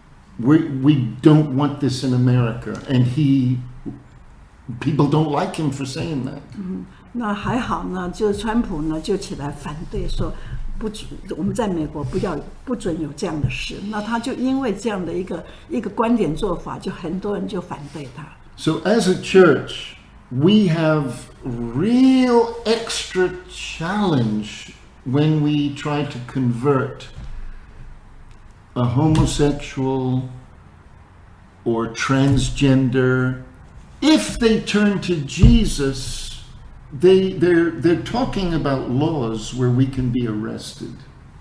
we don't want this in America, and people don't like him for saying that. 那还好呢，就是川普呢就起来反对说。我们在美国不准有这样的事，那他就因为这样的一个观点做法，就很多人就反对他。 So as a church, we have real extra challenge when we try to convert a homosexual or transgender. If they turn to Jesus,They're talking about laws where we can be arrested.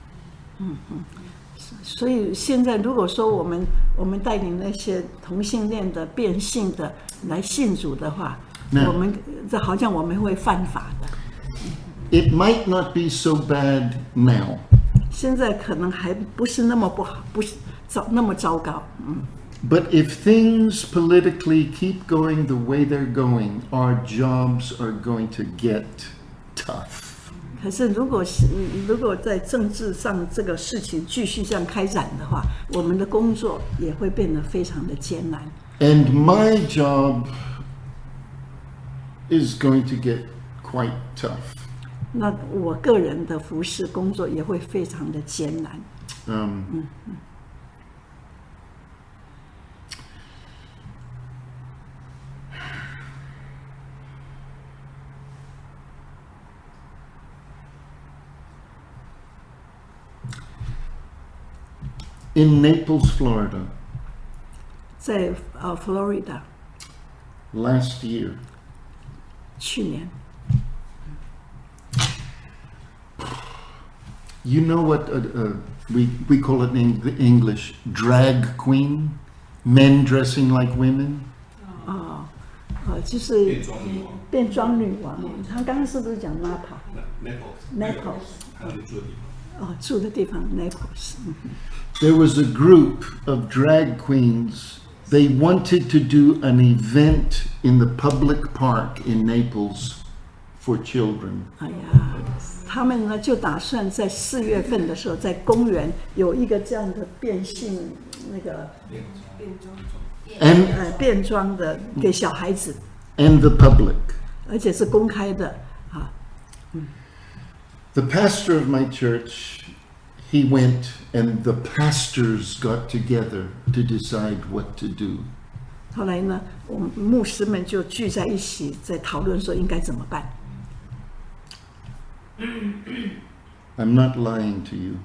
所以现在如果说我们带领那些同性恋的、变性的来信主的话，这好像我们会犯法的。 It might not be so bad now. 现在可能还不是那么不好，不是那么糟糕。 But if things politically keep going the way they're going, our jobs are going to get tough. 可是如果在政治上这个事情继续这样开展的话，我们的工作也会变得非常的艰难。 And my job is going to get quite tough. 那我个人的服事工作也会非常的艰难。 In Naples, Florida, 在Florida last year, 去年 you know what we call it in English, drag queen, men dressing like women. 就是变装女王。他刚刚是不是讲 Naples？ 住的地方 Naples。 There was a group of drag queens. They wanted to do an event in the public park in Naples for children. 哎呀，他们呢就打算在4月份的时候，在公园有一个这样的变性那个变装的给小孩子 and the public. 而且是公开的啊。 The pastor of my church, he went and the pastors got together to decide what to do. 后来呢，我们牧师们就聚在一起，在讨论说应该怎么办。 I'm not lying to you.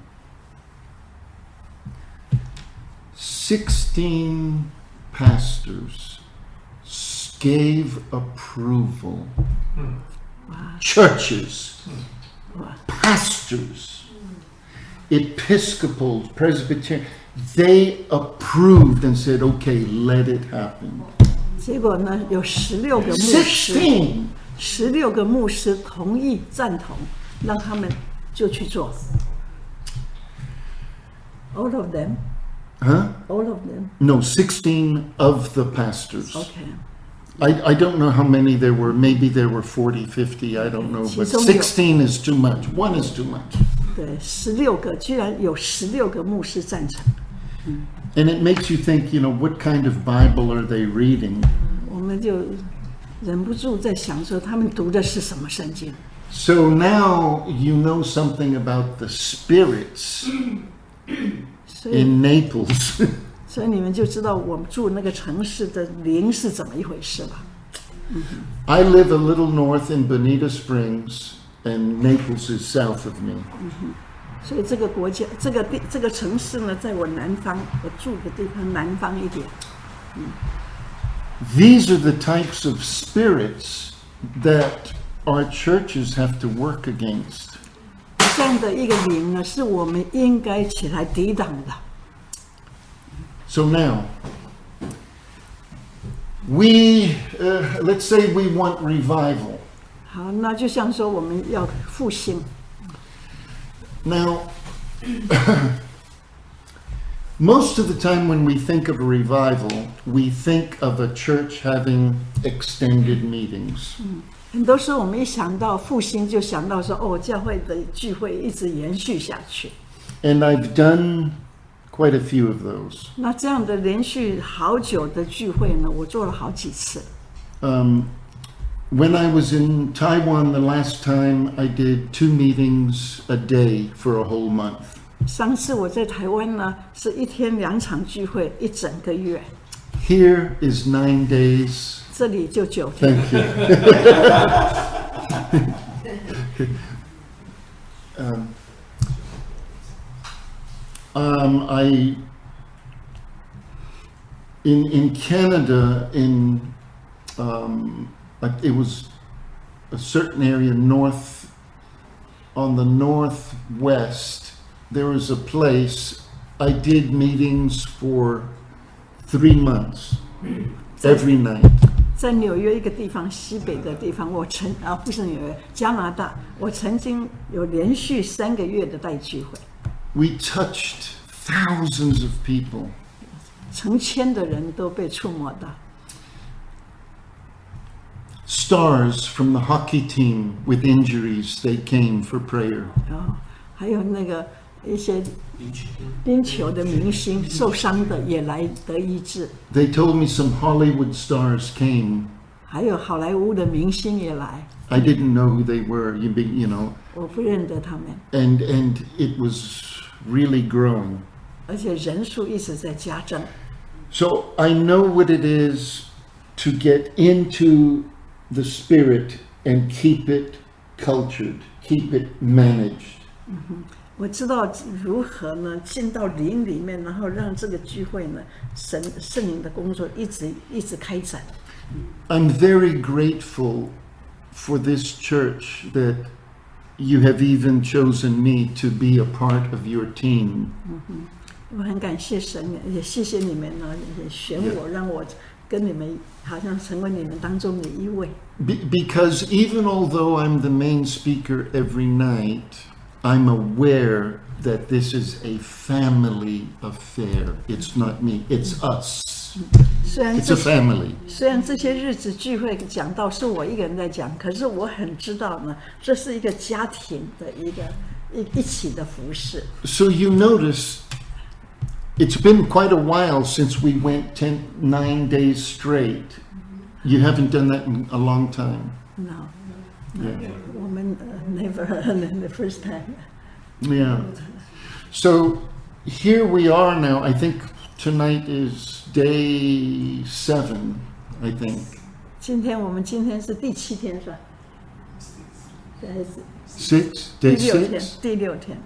16 pastors gave approval. Churches, pastors, Episcopal, Presbyterian, they approved and said, okay, let it happen. 结果呢，有16个牧师，16个牧师同意赞同，让他们就去做。All of them? Huh? All of them? No, 16 of the pastors. Okay. I don't know how many there were. Maybe there were 40, 50, I don't know. But 16 is too much. One is too much. 对，16个，居然有16个牧师赞成。 And it makes you think, what kind of Bible are they reading? 我们就忍不住在想说，他们读的是什么圣经？ So now you know something about the spirits in Naples. 所以你们就知道我们住那个城市的灵是怎么一回事了。 I live a little north in Bonita Springs, and Naples is south of me. 所以这个国家，这个城市呢，在我南方，我住的地方南方一点。 These are the types of spirits that our churches have to work against. 这样的一个灵呢，是我们应该起来抵挡的。 So now, let's say we want revival. 好，那就像说我们要复兴。 Now, most of the time when we think of a revival, we think of a church having extended meetings. 很多时候我们一想到复兴，就想到说，教会的聚会一直延续下去。 And I've done quite a few of those. 那这样的连续好久的聚会呢，我做了好几次。 When I was in Taiwan the last time, I did 2 meetings a day for a whole month. 上次我在台湾呢，是1天2场聚会，一整个月。 Here is 9 days. 这里就9天。 Thank you. I in Canada it was a certain area on the northwest. There was a place I did meetings for 3 months every night. 在纽约一个地方，西北的地方，不是纽约，加拿大，我曾经有连续3个月的带聚会。 We touched thousands of people. 成千的人都被触摸到。 Stars from the hockey team with injuries, they came for prayer. 还有那个一些冰球的明星受伤的也来得医治。 They told me some Hollywood stars came. 还有好莱坞的明星也来。 I didn't know who they were, you know. 我不认得他们。 And it was really growing. 而且人数一直在加增。 So I know what it is to get into the spirit and keep it cultured, keep it managed. 我知道如何呢进到灵里面，然后让这个聚会呢，圣灵的工作一直开展。 I'm very grateful for this church that you have even chosen me to be a part of your team. 我很感谢神，也谢谢你们呢，也选我，让我跟你们好像成为你们当中的一位。 Because even although I'm the main speaker every night, I'm aware that this is a family affair. It's not me, it's us. 虽然 It's a family. 虽然这些日子聚会讲到是我一个人在讲，可是我很知道呢，这是一个家庭的一起的服事。 So you notice it's been quite a while since we went 9 days straight. You haven't done that in a long time. No, Yeah. 我们never the first time. Yeah. So here we are now. I think tonight is day 7, I think. 我们今天是第7天是吧？还是 6? 第 Day 6天？ 6? 第6天，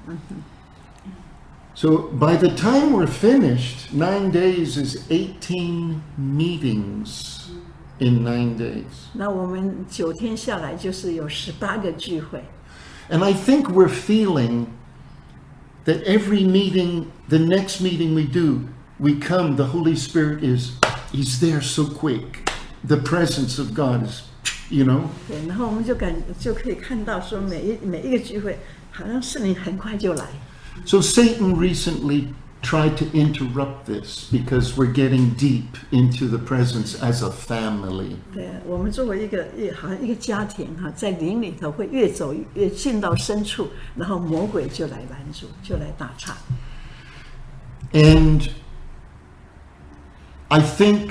So by the time we're finished, 9 days is 18 meetings in 9 days. 那我们9天下来就是有18个聚会。 And I think we're feeling that every meeting, the next meeting we do, we come, the Holy Spirit He's there so quick. The presence of God is, you know. 对，然后我们就可以看到说每一个聚会，好像圣灵很快就来。 So Satan recently tried to interrupt this because we're getting deep into the presence as a family. 对，我们作为好像一个家庭哈，在灵里头会越走越进到深处，然后魔鬼就来拦阻，就来打岔。 And I think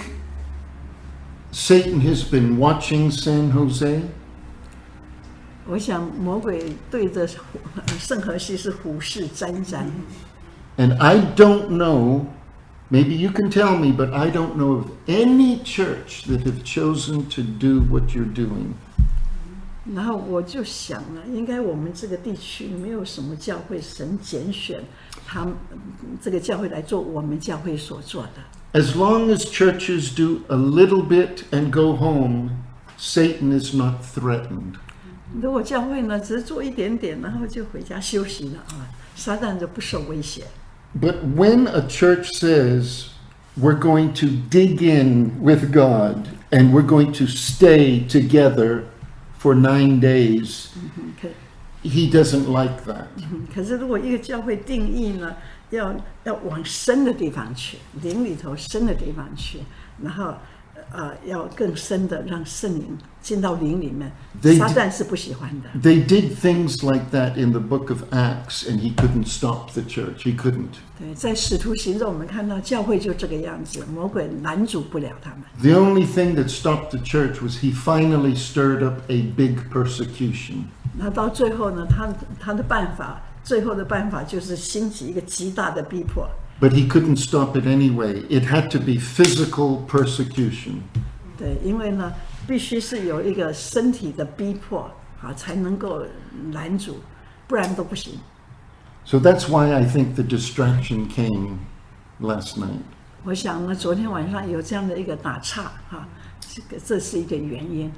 Satan has been watching San Jose. 我想魔鬼对着圣荷西是虎视眈眈。 And I don't know, maybe you can tell me, but I don't know of any church that have chosen to do what you're doing. 然后我就想了，应该我们这个地区没有什么教会神拣选他们这个教会来做我们教会所做的。 As long as churches do a little bit and go home, Satan is not threatened. 如果教会呢只是做一点点，然后就回家休息了啊，撒旦就不受威胁。 But when a church says, we're going to dig in with God and we're going to stay together for 9 days, he doesn't like that. 可是如果一个教会定义呢，要往深的地方去，灵里头深的地方去，然后要更深的让圣灵进到灵里面， They 撒旦是不喜欢的。 They did things like that in the book of Acts, and he couldn't stop the church. He couldn't. 对，在使徒行传我们看到教会就这个样子，魔鬼拦阻不了他们。 The only thing that stopped the church was he finally stirred up a big persecution. 那到最后呢，他的办法，最后的办法就是兴起一个极大的逼迫。 But he couldn't stop it anyway. It had to be physical persecution. 对，因为呢，必须是有一个身体的逼迫啊，才能够拦阻，不然都不行。 So that's why I think the distraction came last night. 我想呢，昨天晚上有这样的一个打岔哈，这是一个原因。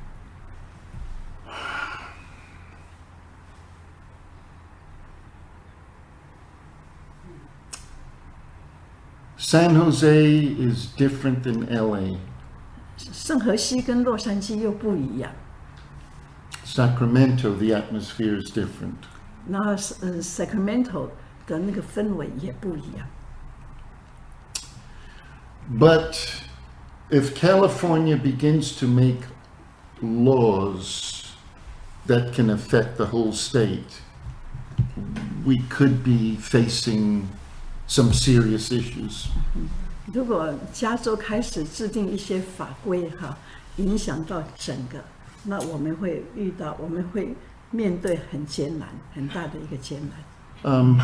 San Jose is different than LA. 圣荷西跟洛杉矶又不一样， Sacramento, the atmosphere is different. 然后Sacramento 的那个氛围也不一样。 But if California begins to make laws that can affect the whole state, we could be facing some serious issues. 如果加州开始制定一些法规哈，影响到整个，那我们会面对很艰难、很大的一个艰难。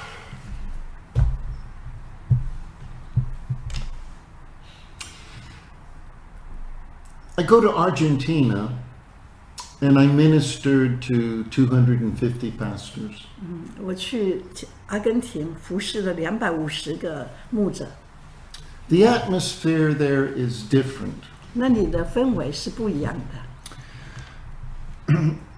I go to Argentina and I ministered to 250 pastors. 我去阿根廷服侍了250个牧者， The atmosphere there is different. 那里的氛围是不一样的。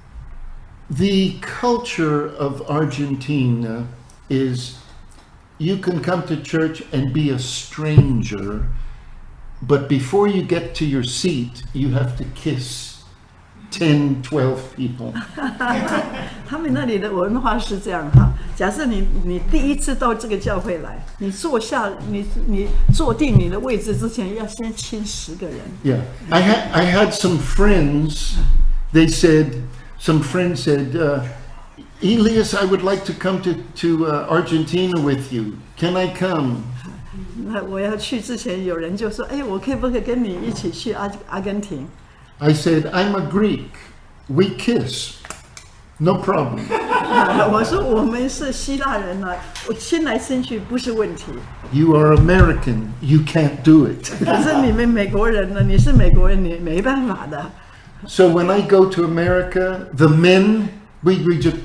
The culture of Argentina is you can come to church and be a stranger, but before you get to your seat, you have to kiss 10, 12 people. 他们那里的文化是这样哈，假设你第一次到这个教会来，你坐下，你坐定你的位置之前，要先亲10个人。 Yeah, I had some friends. They said some friends said, Elias, I would like to come to Argentina with you. Can I come? 那我要去之前，有人就说：“哎，我可不可以跟你一起去阿根廷？” I said, I'm a Greek. We kiss. No problem. 我说我们是希腊人啊，我亲来亲去不是问题。 You are American. You can't do it. 可是你们美国人呢？你是美国人，你没办法的。 So when I go to America, the men, we just,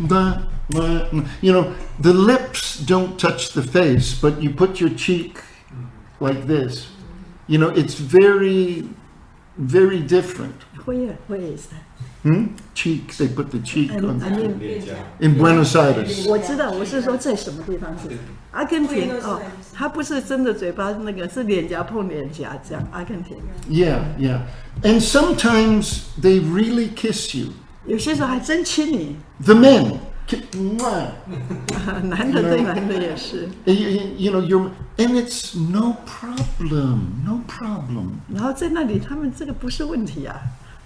you know, the lips don't touch the face, but you put your cheek like this. You know, it's very, very different. Where is that? Cheek, they put the cheek I on. mean, In Buenos Aires. 我知道，我是说在什么地方是阿根廷哦，他不是真的嘴巴那个，是脸颊碰脸颊这样。阿根廷 Yeah, yeah. And sometimes they really kiss you. 有些时候还真亲你， The men. Mwah. 男的对男的也是。 You know, and it's no problem, no problem. 然后在那里，他们这个不是问题啊。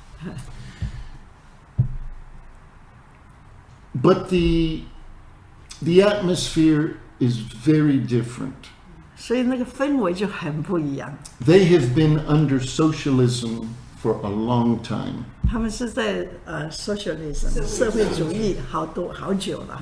But the atmosphere is very different. 所以那个氛围就很不一样。 They have been under socialism for a long time. 他们是在socialism 社会主义好久了。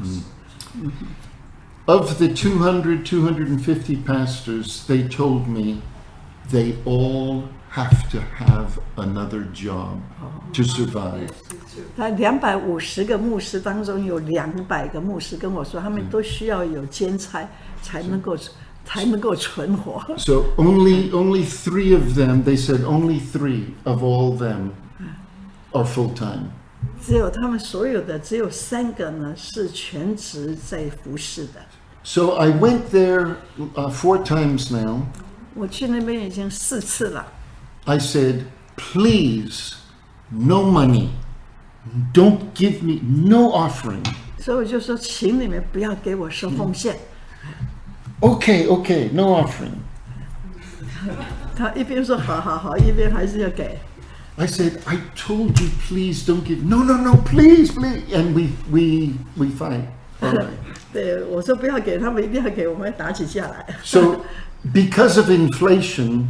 Of the 250 pastors, they told me they all have to have another job to survive. 他250个牧师当中有200个牧师跟我说，他们都需要有兼差才能够存活。 So only 3 of them, they said only 3 of all them are full-time. 只有他们所有的只有3个呢是全职在服侍的。 So I went there 4 times now. 我去那边已经4次了。 I said, please, no money. Don't give me no offering. 所以我就说，请你们不要给我收奉献。 Okay, no offering. 他一边说好好好，一边还是要给。 I said, I told you, please don't give. No, no, no, please, please. And we fight. All right. 对，我说不要给他们，一定要给，我们打起架来。 So, because of inflation,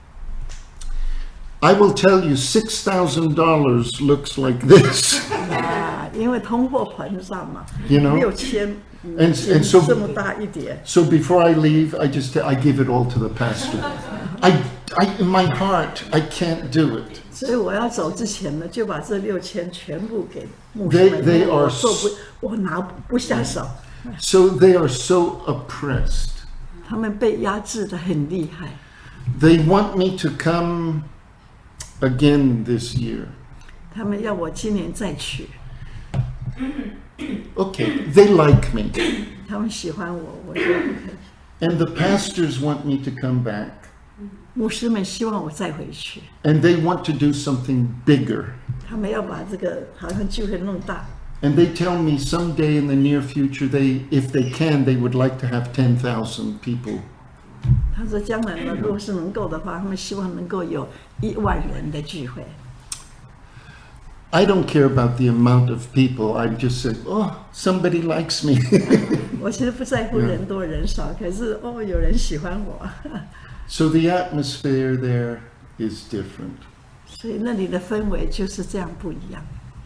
I will tell you $6,000 looks like this. 啊，因为通货膨胀嘛 You know? ，6000 And so 这么大一点。 So before I leave, I give it all to the pastor. In my heart, I can't do it. 所以我要走之前呢，就把这6000全部给牧师们。 They are 我拿不下手。 So they are so oppressed. 他们被压制的很厉害。 They want me to come again this year. 他们要我今年再去。 Okay, they like me. 他们喜欢我，我说 OK。 And the pastors want me to come back. 牧师们希望我再回去， And they want to do something bigger. 他们要把这个好像聚会弄大。 And they tell me someday in the near future, if they can, they would like to have 10,000 people. 他说将来呢，如果是能够的话，他们希望能够有10000人的聚会。 I don't care about the amount of people. I just said, oh, somebody likes me. 我其实不在乎人多人少，可是有人喜欢我， So the atmosphere there is different. 所以那里的氛围就是这样不一样。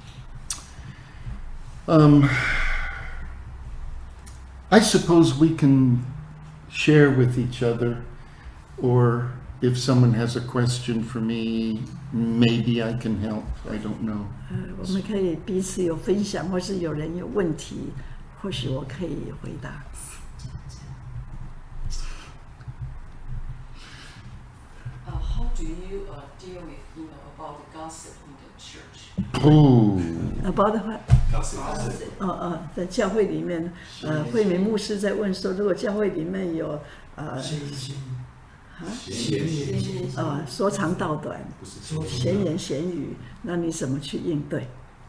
I suppose we can share with each other, or if someone has a question for me, maybe I can help. I don't know. 我们可以彼此有分享，或是有人有问题，或许我可以回答。 How do you deal with about the gossip in the church? Oh, 包的话，在教会里面，慧明牧师在问说，如果教会里面有说长道短、闲言闲语，那你怎么去应对？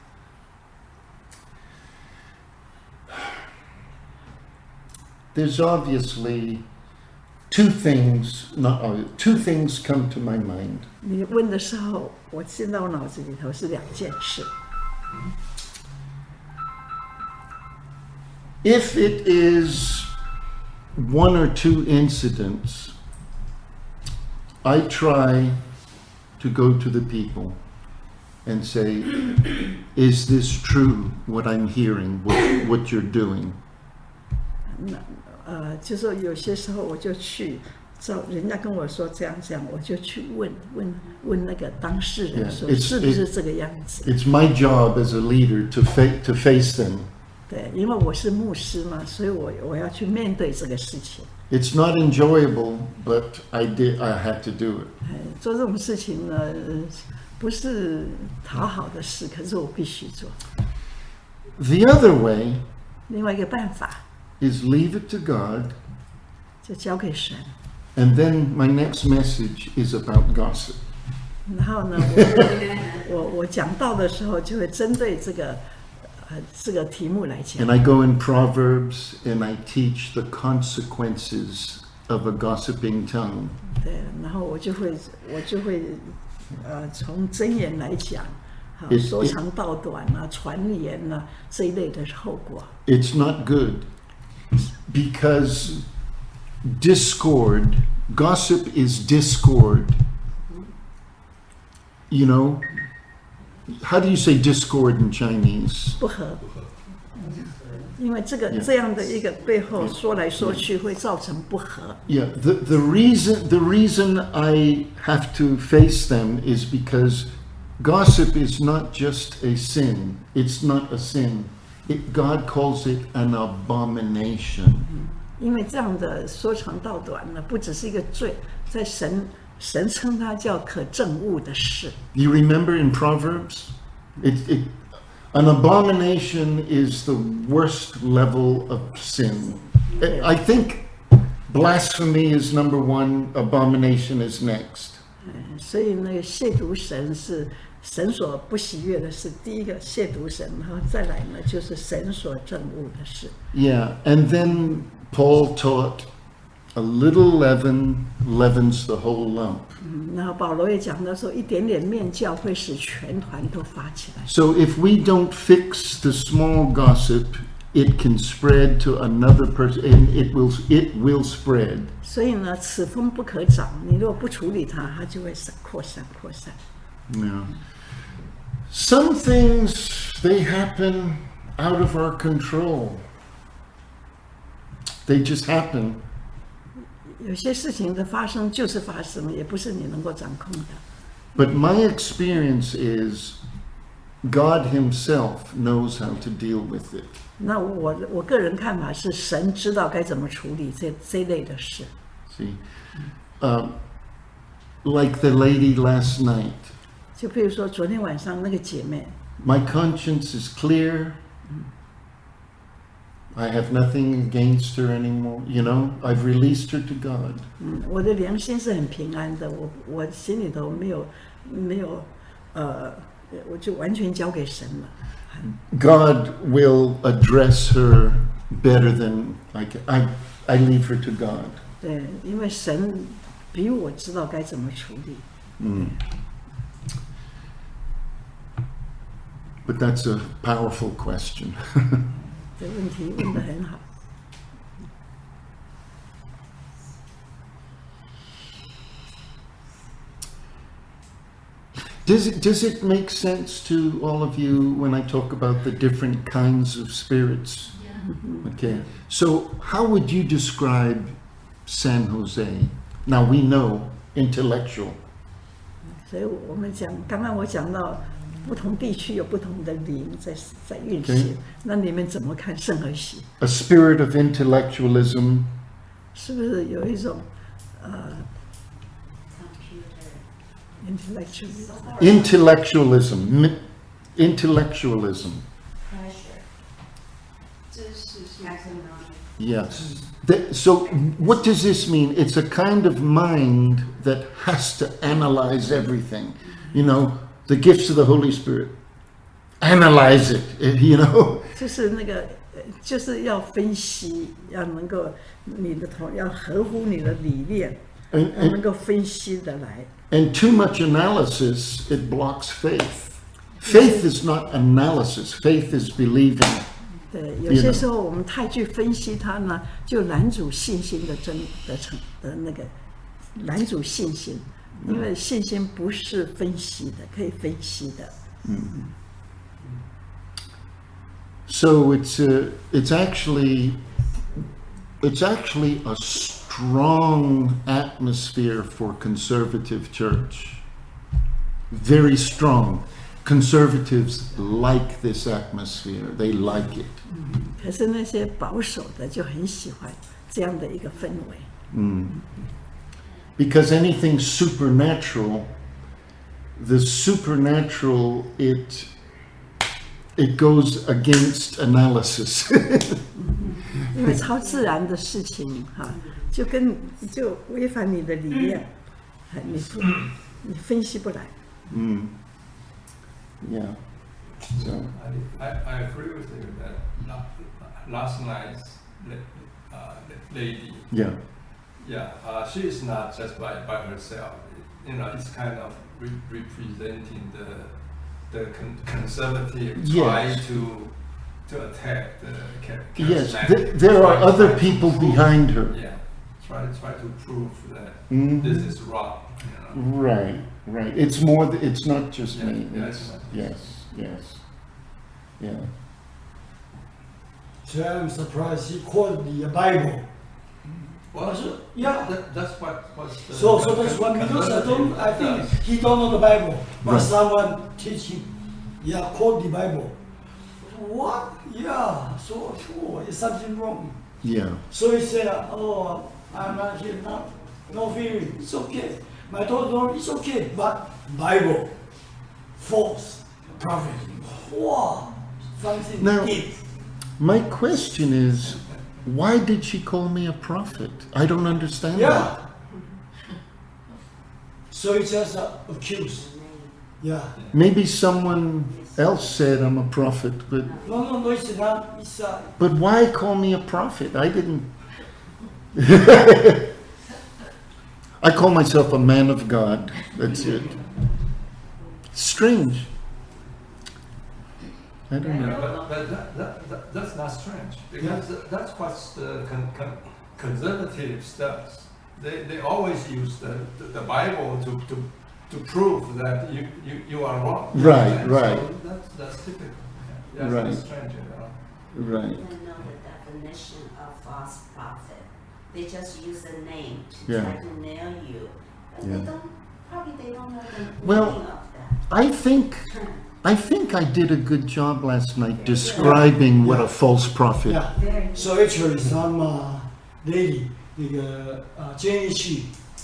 There's obviously two things come to my mind. 你问的时候，我进到我脑子里头是2件事。 If it is 1 or 2 incidents, I try to go to the people and say, is this true, what I'm hearing, what you're doing? 就说有些时候我就去，照人家跟我说这样讲，我就去问那个当事人说是不是这个样子。 It's my job as a leader to face them. 对，因为我是牧师嘛，所以我要去面对这个事情。 It's not enjoyable, but I had to do it. 做这种事情呢，不是讨好的事，可是我必须做。 The other way 另外一个办法 is leave it to God, 就交给神。 and then my next message is about gossip. 然后呢，我讲到的时候就会针对这个题目来讲。 And I go in Proverbs and I teach the consequences of a gossiping tongue. 对，然后我就会从箴言来讲，说长道短啊、传言啊这一类的后果。 It's not good because gossip is discord. You know, how do you say discord in Chinese? 不合，因为这样的一个背后说来说去会造成不合。 Yeah, the reason I have to face them is because gossip is not just a sin. It's not a sin. God calls it an abomination. 因为这样的说长道短呢，不只是一个罪，在神称它叫可憎恶的事。 You remember in Proverbs? An abomination is the worst level of sin. I think blasphemy is number 1, abomination is next. 所以那个亵渎神是神所不喜悦的事，第一个亵渎神，然后再来呢就是神所憎恶的事。 Yeah, and then Paul taught a little leaven leavens the whole lump. 然后保罗也讲到说，一点点面酵会使全团都发起来。 So if we don't fix the small gossip, it can spread to another person, and it will spread. 所以呢，此风不可长，你如果不处理它，它就会扩散。 Yeah. Some things, they happen out of our control. They just happen. 有些事情的发生就是发生，也不是你能够掌控的。 But my experience is God Himself knows how to deal with it. 那我个人看法是，神知道该怎么处理这类的事。 See? Like the lady last night. 就比如说昨天晚上那个姐妹， My conscience is clear. I have nothing against her anymore. You know, I've released her to God. 我的良心是很平安的，我心里头没有，我就完全交给神了。 God will address her better than I leave her to God. 对，因为神比我知道该怎么处理。 But that's a powerful question. 这问题问得很好。 Does it make sense to all of you when I talk about the different kinds of spirits? Okay. So how would you describe San Jose? Now we know intellectual. 所以我们刚刚我讲到，不同地区有不同的灵在运行。那你们怎么看圣和喜？ A spirit of intellectualism. 是不是有一种 Intellectualism. Intellectualism. Pressure. 知识性增长。 Yes. So what does this mean? It's a kind of mind that has to analyze everything. You know, the gifts of the Holy Spirit. Analyze it, you know. 就是那个，就是要分析，要能够你的头要合乎你的理念，要能够分析的来。 And too much analysis, it blocks faith. Faith is not analysis. Faith is believing. 对，有些时候我们太去分析它呢，就拦阻信心的那个拦阻信心，因为信心不是分析的，可以分析的。 So it's actually a strong atmosphere for conservative church. Very strong. Conservatives like this atmosphere. They like it. 可是那些保守的就很喜欢这样的一个氛围。 Because anything supernatural, the supernatural, it goes against analysis. 因为超自然的事情哈，就违反你的理念，你分析不来。 Yeah. So. I agree with you that last night's lady. Yeah. Yeah, she is not just by herself. You know, it's kind of representing the conservative try to attack the Yes, charismatic. there are other people behind her. Yeah, try to prove that Mhm. this is wrong. You know? Right, right. It's more. It's not just Yeah, me. yeah, It's, it's not. yes. Yeah. So I'm surprised he quoted the Bible. Well, Yeah. that's what's the So that's one because I think he don't know the Bible, but Right. someone teach him. Yeah, quote the Bible. What? Yeah. So it's something wrong. Yeah. So he said, "Oh, I'm not here, no feeling. It's okay. My daughter, it's okay, but Bible, false prophet. Wow, something Now- deep. My question is, why did she call me a prophet? I don't understand Yeah. that. So he just accused. Yeah. Maybe someone else said I'm a prophet, but No, it's not. It's why call me a prophet? I didn't. I call myself a man of God. That's it. Strange. I don't know. Yeah, but that's not strange, because that's what the conservatives does. They always use the Bible to prove that you are wrong. Right, And right. So that's typical. Yeah, that's Right. not strange at all. Right. They don't know the definition of false prophet. They just use a name to Yeah. try to nail you. But Yeah. they don't know the Well, meaning of that. I think I did a good job last night describing what a false prophet. Yeah. Very So actually, some lady 那个监狱系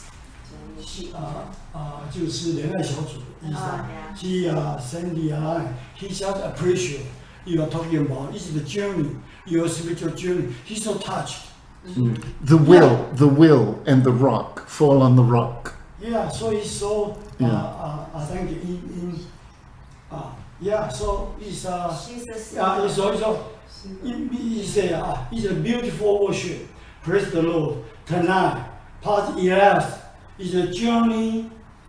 就是恋爱小组医生 he Sandy he just appreciate you are talking about it's the journey, your spiritual journey. He's so touched. The will and the rock fall on the rock. Yeah, so he's so thank you yeah, so it's She's a it's also it's a beautiful worship. Praise the Lord. Tonight, part 11 is a journey,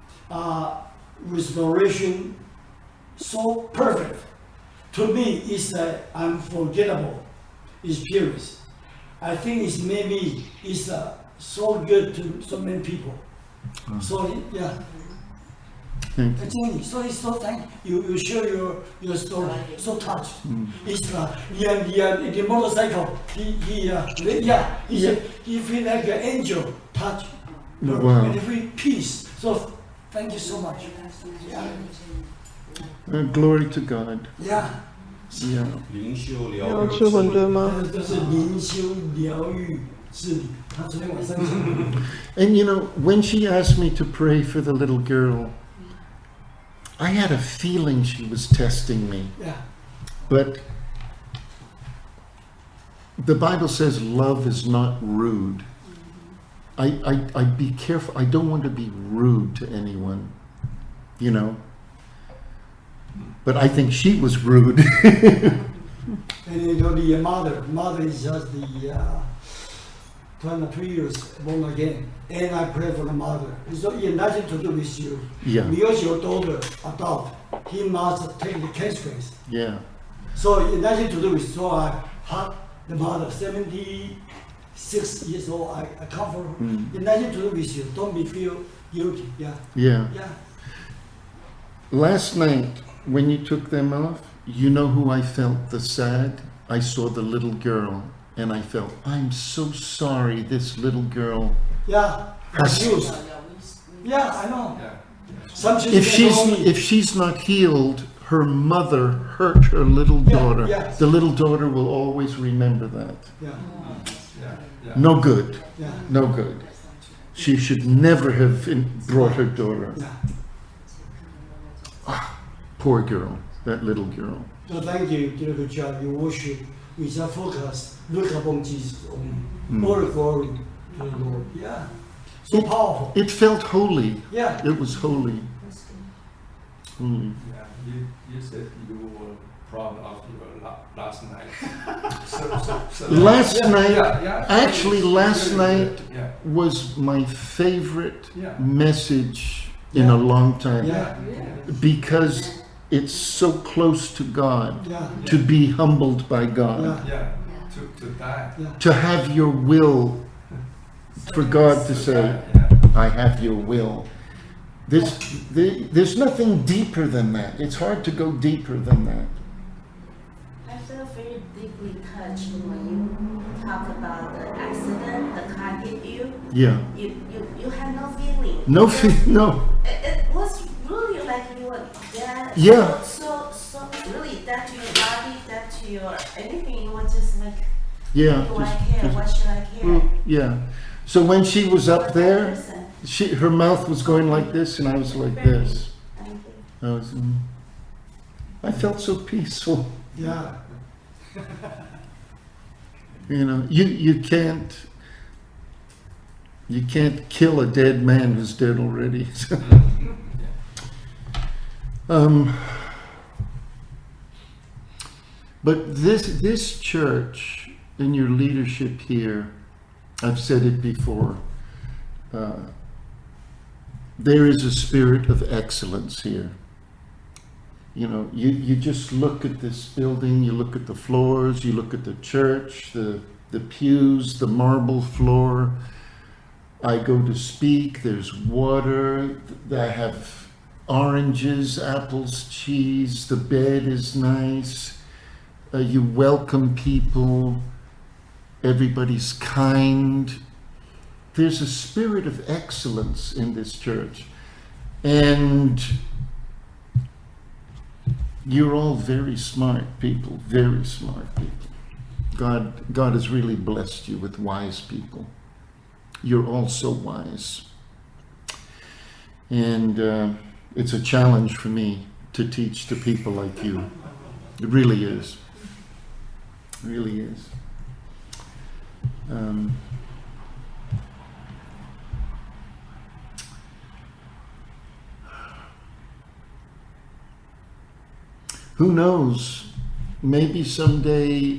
restoration, so perfect. To me, it's an unforgettable experience. I think it's so good to so many people. So yeah. Thank you. Continue. So it's so thank you. You share your story. So touched. It's the motorcycle. He feel like an angel touch. Wow. And feel peace. So thank you so much. Yeah. Glory to God. Yeah. Yeah. 灵修疗要愈吃馄饨吗？ 这是灵修疗愈治理。他昨天晚上讲。 And you know, when she asked me to pray for the little girl, I had a feeling she was testing me. Yeah. But the Bible says love is not rude. I be careful. I don't want to be rude to anyone, you know. But I think she was rude. And you know the mother is just the 23 years born again. And I pray for the mother. So it has nothing to do with you. Yeah. Because your daughter adopt, he must take the consequence. Yeah. So it has nothing to do with. So I hug the mother, 76 years old. I comfort her. It has nothing to do with you. Don't be feel guilty. Yeah. Yeah. Yeah. Last night, when you took them off, you know who I felt the sad? I saw the little girl, and I felt, I'm so sorry this little girl. Yeah. Has- Abuse. Yeah, I know. Yeah. Some children If she's not healed, her mother hurt her little daughter. yeah. The little daughter will always remember that. Yeah. Yeah. No good. Yeah. No good. She should never have brought her daughter. Yeah. Poor girl, that little girl. So thank you, did a good job. You worship with a focus, look upon Jesus only. All the glory to the Lord. Yeah. So powerful. It felt holy. Yeah. It was holy. Holy. Yeah, you said you were proud of your last night. Last night, yeah, actually last really night good. Yeah. was my favorite Yeah. message in a long time. Yeah. Because it's so close to God, Yeah. to be humbled by God, Yeah. Yeah, to die. Yeah. to have your will, for God to say, Yeah. I have your will. There's nothing deeper than that. It's hard to go deeper than that. I feel very deeply touched when you talk about the accident, the car hit you. Yeah. You had no feeling. No, Because no. It was really like you were dead. Yeah. So really dead to your body, dead to your anything. You were just like, Yeah. do I care? What should I care? Well, yeah. So when she was up But there, that her mouth was going like this, and I was like this. Thank you. I felt so peaceful. Yeah. You know, you can't kill a dead man who's dead already. But this church and your leadership here, I've said it before. There is a spirit of excellence here. You know, you just look at this building, you look at the floors, you look at the church, the pews, the marble floor. I go to speak, there's water, I have oranges, apples, cheese, the bed is nice, you welcome people, everybody's kind. There's a spirit of excellence in this church. And you're all very smart people, very smart people. God has really blessed you with wise people. You're all so wise. And it's a challenge for me to teach to people like you. It really is. It really is. Who knows? Maybe someday,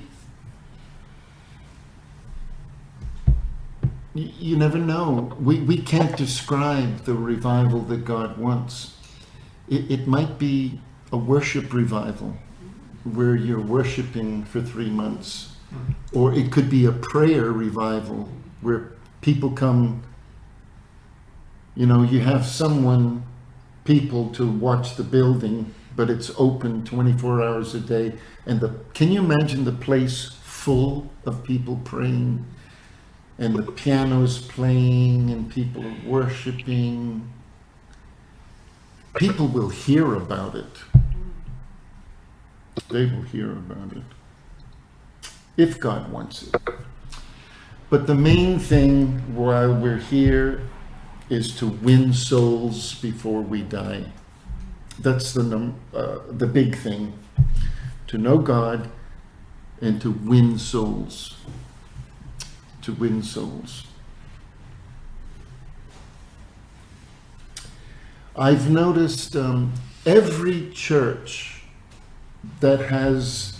you never know. We can't describe the revival that God wants. It might be a worship revival where you're worshiping for 3 months. Or it could be a prayer revival where people come, you know, you have people to watch the building, but it's open 24 hours a day. And can you imagine the place full of people praying and the piano's playing and people are worshiping? People will hear about it. They will hear about it. If God wants it. But the main thing while we're here is to win souls before we die. That's the big thing. To know God and to win souls. To win souls. I've noticed every church that has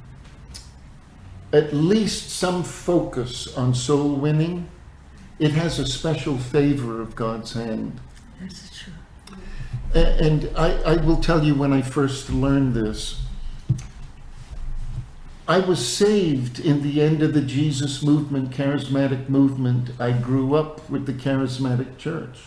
at least some focus on soul winning, it has a special favor of God's hand. That's true. And I will tell you, when I first learned this, I was saved in the end of the Jesus movement, charismatic movement. I grew up with the charismatic church.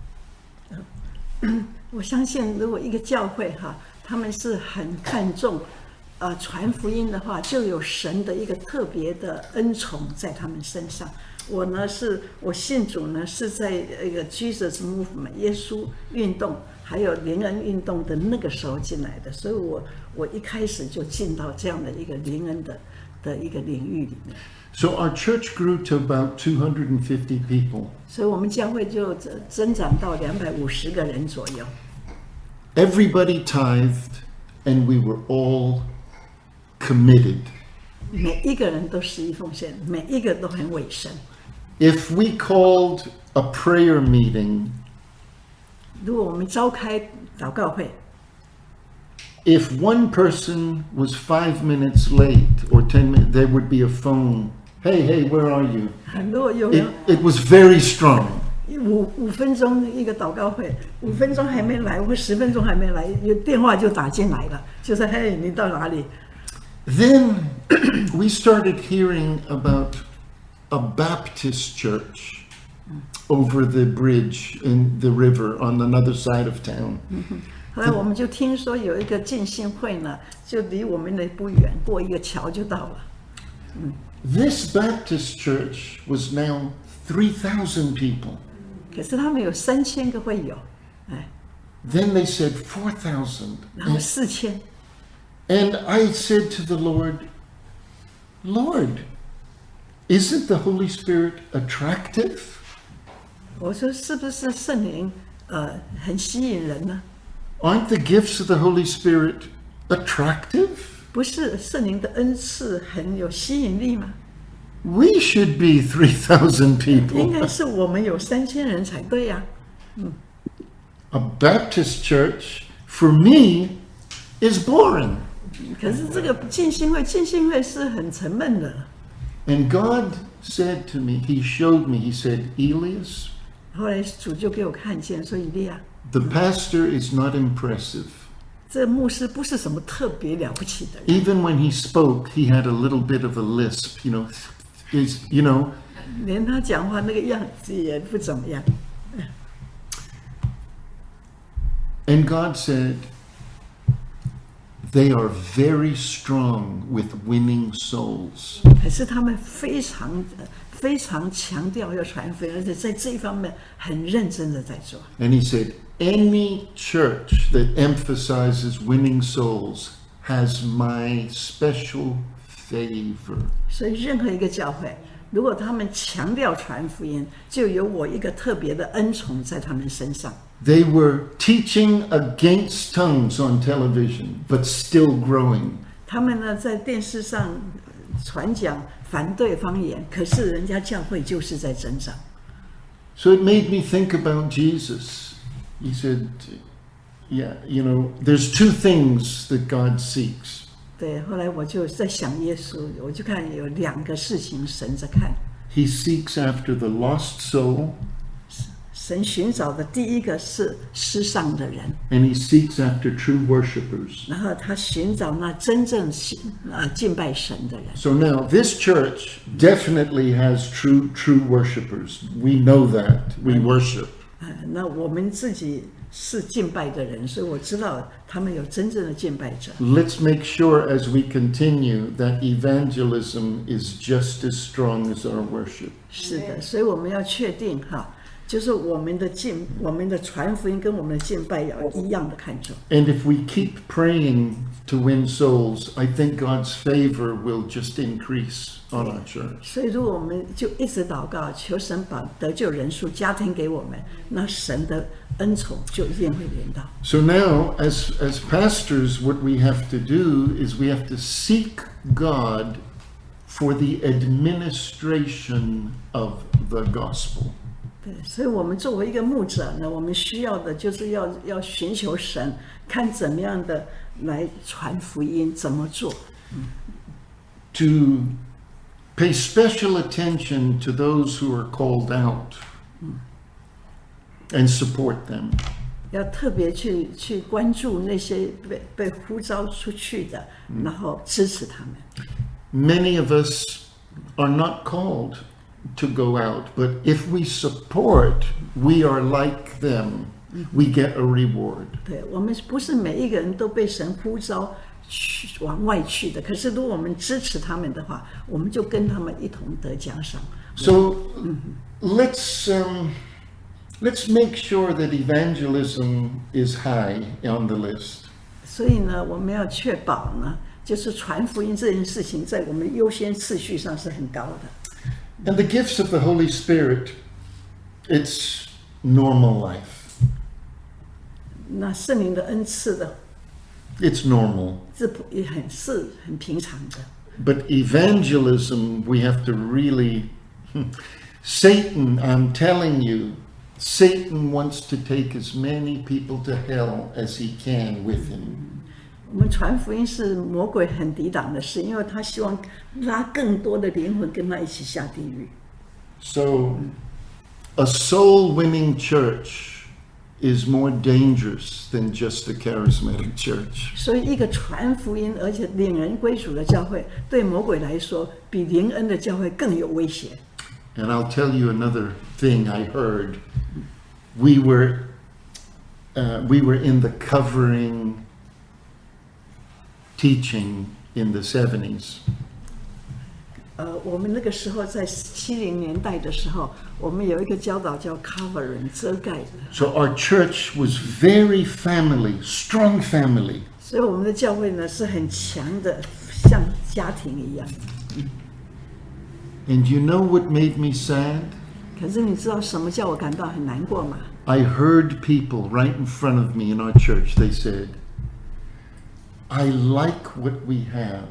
我相信，如果一个教会哈，他们是很看重传福音的话，就有神的一个特别的恩宠在他们身上。我信主呢，是在一个 Jesus Movement 耶稣运动还有灵恩运动的那个时候进来的，所以我一开始就进到这样的一个灵恩的一个领域里面。 So our church grew to about 250 people. 所以我们教会就增长到250个人左右。 Everybody tithed, and we were all committed. 每一个人都施以奉献，每一个都很委身。 If we called a prayer meeting, 如果我们召开祷告会， if one person was 5 minutes late or 10 minutes, there would be a phone. Hey, where are you? 如果有人 It was very strong. 五分钟一个祷告会，5分钟还没来，或10分钟还没来，有电话就打进来了，就说：“嘿，你到哪里？” Then we started hearing about a Baptist church over the bridge in the river on another side of town. 后来我们就听说有一个浸信会呢，就离我们那不远，过一个桥就到了。 This Baptist church was now 3,000 people. 可是他们有3000个会友，哎， Then they said 4,000. 然后4000。 And I said to the Lord, Lord, isn't the Holy Spirit attractive? 我说是不是圣灵很吸引人呢？ Aren't the gifts of the Holy Spirit attractive? 不是圣灵的恩赐很有吸引力吗？ We should be 3,000 应 people. 该是我们有3000人才对呀。 A Baptist church, for me, is boring. 可是这个浸信会是很沉闷的。 And God said to me, He showed me, He said, Elias, 后来主就给我看见，说以利亚， the pastor is not impressive. 这牧师不是什么特别了不起的人， Even when he spoke, he had a little bit of a lisp, you know. 连他讲话那个样子也不怎么样。 And God said, they are very strong with winning souls. 可是他们非常强调要传福音，而且在这一方面很认真的在做。 And he said, any church that emphasizes winning souls has my special favor. 所以任何一个教会，如果他们强调传福音，就有我一个特别的恩宠在他们身上。 They were teaching against tongues on television, but still growing. 他们呢在电视上传讲反对方言，可是人家教会就是在增长。 So it made me think about Jesus. He said, yeah, you know, there's two things that God seeks. 对，后来我就在想耶稣，我就看有两个事情神在看。 He seeks after the lost soul, 神寻找的第一个是失丧的人， and he seeks after true worshipers. 然后他寻找那真正敬拜神的人。 So now this church definitely has true worshipers. We know that. We worship. 那我们自己是敬拜的人，所以我知道他们有真正的敬拜者。 Let's make sure as we continue that evangelism is just as strong as our worship. 是的，所以我们要确定哈，就是我们的传福音跟我们的敬拜要一样的看重。 And if we keep praying to win souls, I think God's favor will just increase on our church. 所以如果我们就一直祷告，求神把得救人数加添给我们，那神的恩宠就一定会临到。 So now, as pastors, what we have to do is we have to seek God for the administration of the gospel. 对，所以我们作为一个牧者呢，我们需要的就是要寻求神，看怎么样的来传福音，怎么做。 To pay special attention to those who are called out and support them. 要特别去关注那些被呼召出去的，然后支持他们。 Many of us are not called to go out, but if we support, we are like them. We get a reward. 对，我们不是每一个人都被神呼召往外去的，可是如果我们支持他们的话，我们就跟他们一同得奖赏。 So let's make sure that evangelism is high on the list. 所以呢，我们要确保呢，就是传福音这件事情在我们优先次序上是很高的。 And the gifts of the Holy Spirit, it's normal life. 那圣灵的恩赐的， It's normal. 也是很平常的。 But evangelism, we have to really. Satan, I'm telling you, Satan wants to take as many people to hell as he can with him. 我们传福音是魔鬼很抵挡的事，因为他希望拉更多的灵魂跟他一起下地狱。 So, a soul-winning church is more dangerous than just a charismatic church. 所以，一个传福音而且领人归主的教会，对魔鬼来说，比灵恩的教会更有威胁。 And I'll tell you another thing I heard. We were in the covering teaching in the 70s. 我们那个时候在70年代的时候，我们有一个教导叫 covering 遮盖的， So our church was very family, strong family. 所以我们的教会呢是很强的，像家庭一样。 And you know what made me sad? 可是你知道什么叫我感到很难过吗？ I heard people right in front of me in our church, they said, I like what we have.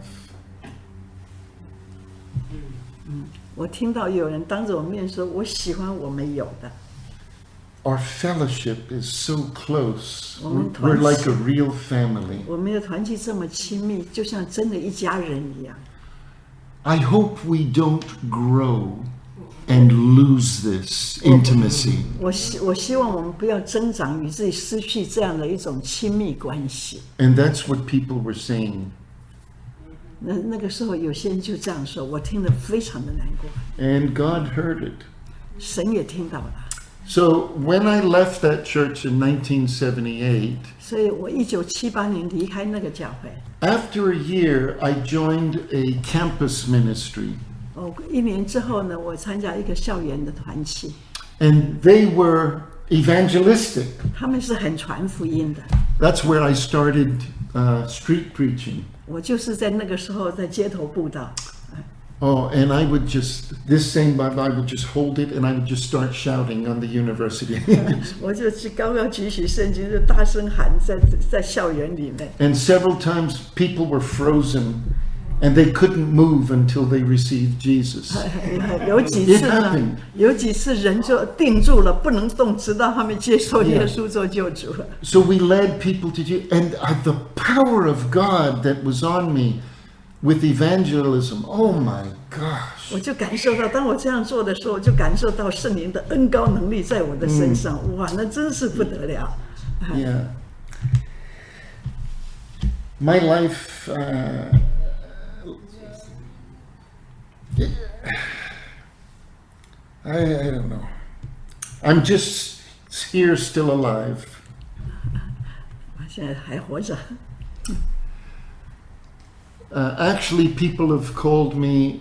我听到有人当着我面说：“我喜欢我们有的。 Our fellowship is so close. Woman We're twice. like a real family. 我们的团契这么亲密，就像真的一家人一样。” I hope we don't grow and lose this intimacy. 我希望我们不要增长，以至于失去这样的一种亲密关系。 And that's what people were saying. 那个时候有些人就这样说，我听得非常的难过， And God heard it. 神也听到了。 So when I left that church in 1978, 所以我1978年离开那个教会， after a year, I joined a campus ministry. 1年之后呢，我参加一个校园的团契， And they were evangelistic. 他们是很传福音的。 That's where I started street preaching. 我就是在那个时候在街头布道， Oh, and I would just, this same Bible, I would just hold it and I would just start shouting on the university. 我就高高举起圣经，就大声喊在校园里面。 And several times people were frozen and they couldn't move until they received Jesus. 有几次 It 呢 happened.？ 有几次人就定住了，不能动，直到他们接受耶稣做救主了。 So we led people to Jesus, and the power of God that was on me with evangelism. Oh my gosh. 我就感受到，当我这样做的时候，我就感受到圣灵的恩膏能力在我的身上，哇，那真是不得了。 Yeah. My life, I don't know. I'm just here still alive. 我现在还活着。 Actually, people have called me,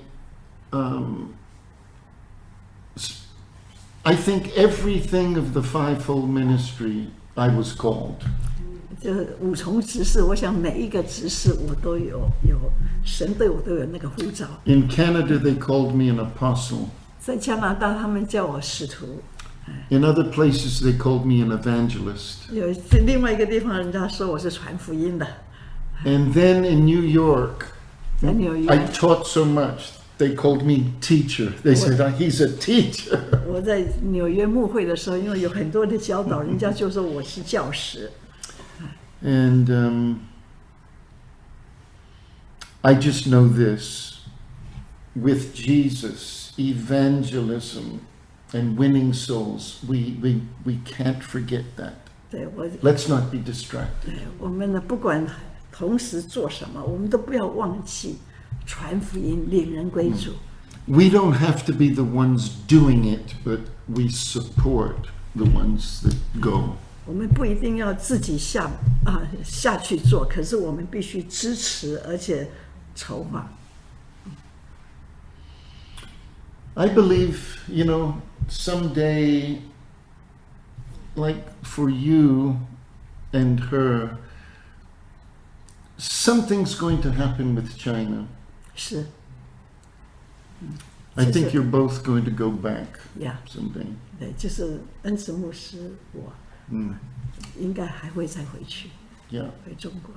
I think everything of the fivefold ministry I was called. 就是五重执事，我想每一个执事我都有神对我都有那个呼召。 In Canada, they called me an apostle. 在加拿大，他们叫我使徒； In other places, they called me an evangelist. 有另外一个地方，人家说我是传福音的。 And then in New York, 在纽约， I taught so much, they called me teacher. They said, he's a teacher. 我在纽约牧会的时候，因为有很多的教导，人家就说我是教师。 And I just know this. With Jesus, evangelism and winning souls, we can't forget that. 对我， Let's not be distracted. 对我们呢，不管同时做什么，我们都不要忘记传福音，领人归主。 We don't have to be the ones doing it, but we support the ones that go. 我们不一定要自己下去做，可是我们必须支持，而且筹划。 I believe, someday, like for you and her, something's going to happen with China. 是 I think you're both going to go back 呀， someday. 对，就是恩慈牧师，我 Mm. 应该还会再回去， Yeah. 回中国。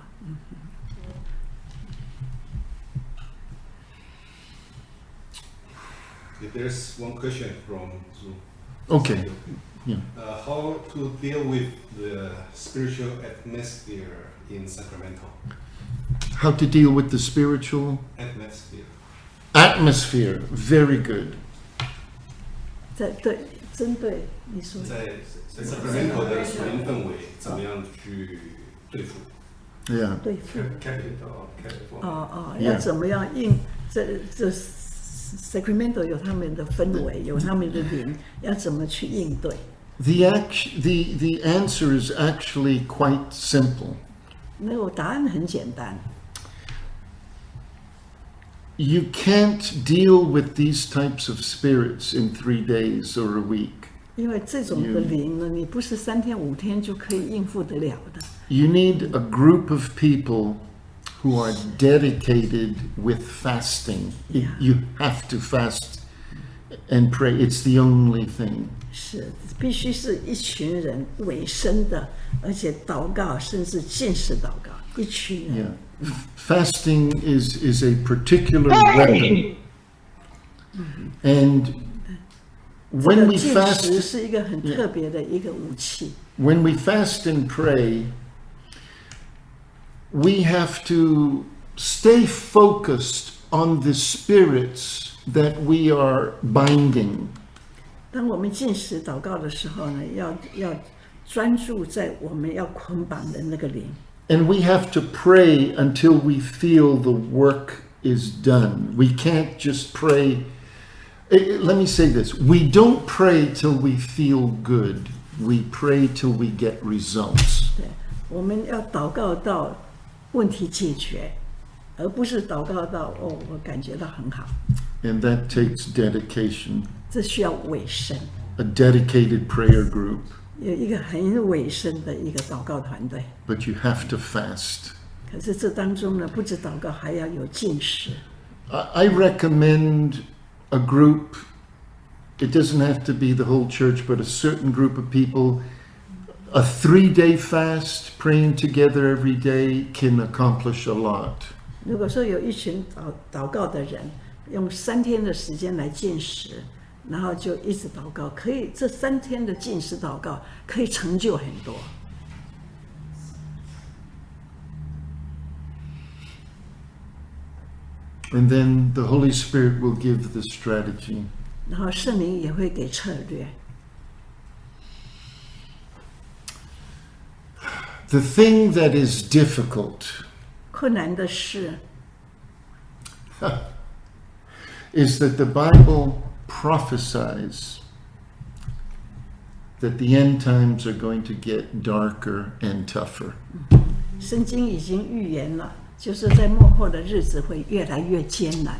There's one question from Zoom. Okay. Yeah. How to deal with the spiritual atmosphere in Sacramento? How to deal with the spiritual Atmosphere. atmosphere. Very good. 针对你说的， 在 Sacramento 的属灵氛围怎么样去对付？ Yeah. 对付 Capital of California. 要怎么样应这 Sacramento 有他们的氛围，有他们的灵，要怎么去应对？ The answer is actually quite simple. 那个答案很简单， You can't deal with these types of spirits in 3 days or a week. 因为这种的灵呢，你不是3天5天就可以应付得了的。 You need a group of people who are dedicated with fasting. Yeah. You have to fast and pray. It's the only thing. 是，必须是一群人委身的，而且祷告，甚至禁食祷告，一群人。 Yeah. Fasting is a particular weapon. And 这 when 个 we 禁 fast 食是一个很特别的一个武器。 when we fast and pray, we have to stay focused on the spirits that we are binding. 当我们禁食祷告的时候呢，要专注在我们要捆绑的那个灵。 And we have to pray until we feel the work is done. We can't just pray. Let me say this. We don't pray till we feel good. We pray till we get results. 对，我们要祷告到问题解决，而不是祷告到我感觉到很好。 And that takes dedication. 这需要委身， A dedicated prayer group. 有一个很委身的一个祷告团队。 But you have to fast. 可是这当中呢，不止祷告，还要有禁食。 I recommend a group. It doesn't have to be the whole church, but a certain group of people. A 3-day fast, praying together every day, can accomplish a lot. 如果说有一群祷告的人，用3天的时间来禁食，然后就一直祷告，可以这3天的禁食祷告可以成就很多。 And then the Holy Spirit will give the strategy. 然后圣灵也会给策略。 The thing that is difficult 困难的是， is that the Bible prophesies that the end times are going to get darker and tougher. 圣经已经预言了，就是在末后的日子会越来越艰难。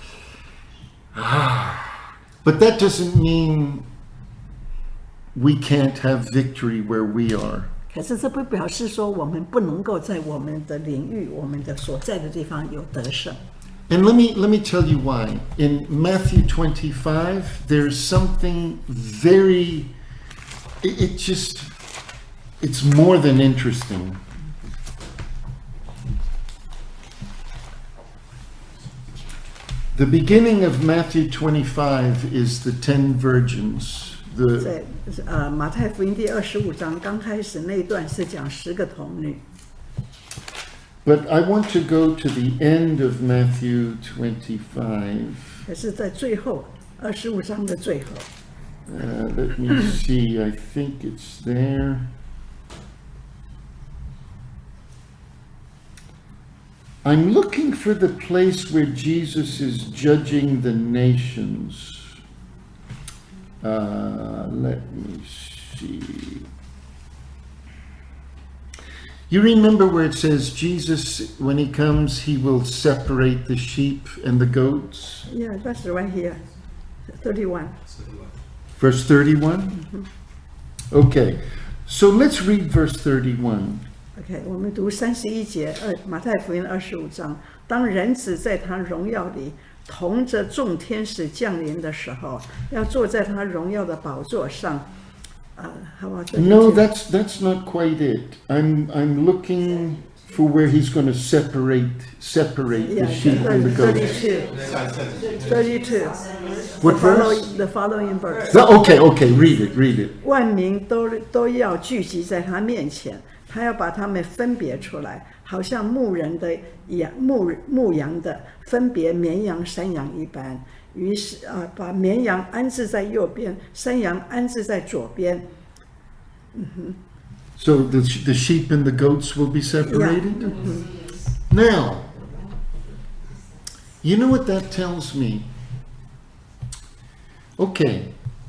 But that doesn't mean we can't have victory where we are. 可是这不表示说我们不能够在我们的领域、我们的所在的地方有得胜。 And let me tell you why. In Matthew 25, there's something very, it's more than interesting. The beginning of Matthew 25 is the 10 virgins. 在马太福音第25章刚开始那一段是讲10个童女。 But I want to go to the end of Matthew 25. 可是在最后25章的最后， Let me see, I think it's there. I'm looking for the place where Jesus is judging the nations. Let me see. You remember where it says Jesus, when he comes, he will separate the sheep and the goats? Yeah, that's right here, 31. Verse 31? Okay, so let's read verse 31. OK， 我们读31节，马太福音25章。当人子在他荣耀里同着众天使降临的时候，要坐在他荣耀的宝座上。How about No, that's not quite it. I'm looking for where he's going to separate the sheep and the goats. 32. What verse? The following verse. Okay, read it. 万民都要聚集在他面前，他要把他们分别出来，好像牧人的牧羊的分别绵羊山羊一般。于是把绵羊安置在右边，山羊安置在左边。 So the sheep and the goats will be separated? Yeah. Now, you know what that tells me? Okay.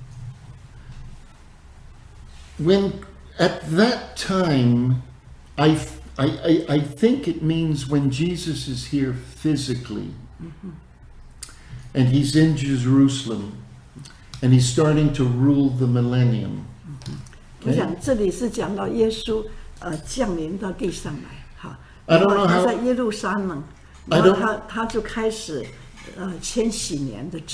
When at that time, I think it means when Jesus is here physically, and he's in Jerusalem, and he's starting to rule the millennium. 我想这里是讲到耶稣降临到地上来，好， I 然 don't 后 know 他 how- 在耶路撒冷， I 然后 don't- 他就开始千禧年的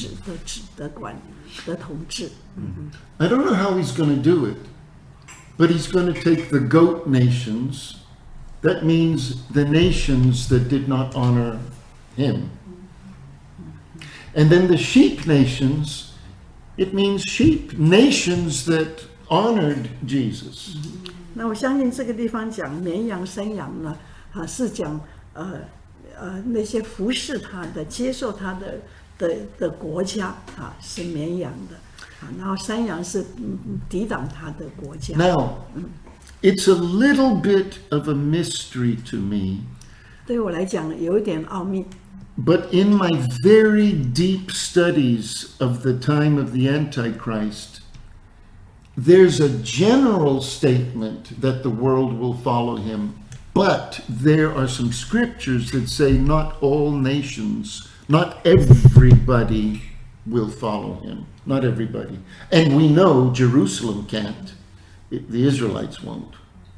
统治。 I don't know how he's going to do it, but he's going to take the goat nations. That means the nations that did not honor him. And then the sheep nations, it means sheep, nations that honored Jesus. 那我相信这个地方讲绵羊、山羊呢，是讲那些服侍他的、接受他的国家啊是绵羊的啊，然后山羊是抵挡他的国家。 Now, it's a little bit of a mystery to me, 对我来讲有一点奥秘。 but in my very deep studies of the time of the Antichrist, there's a general statement that the world will follow him, but there are some scriptures that say not all nations, not everybody will follow him. Not everybody. And we know Jerusalem can't. The Israelites won't.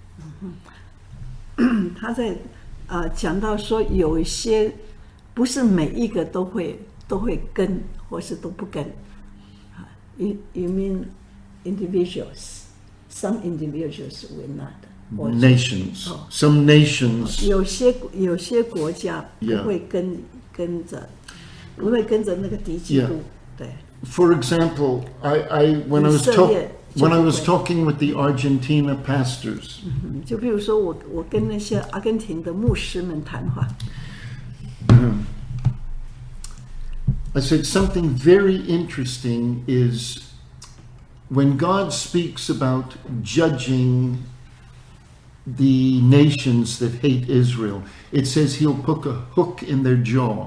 他在讲到说有一些不是每一个都会跟，或是都不跟。You mean individuals? Some individuals will not. Nations. Some nations. 有些国家不会跟着那个敌基督。对。 For example, when I was talking with the Argentina pastors, 就比如说我跟那些阿根廷的牧师们谈话。 I said something very interesting is when God speaks about judging the nations that hate Israel, it says he'll put a hook in their jaw.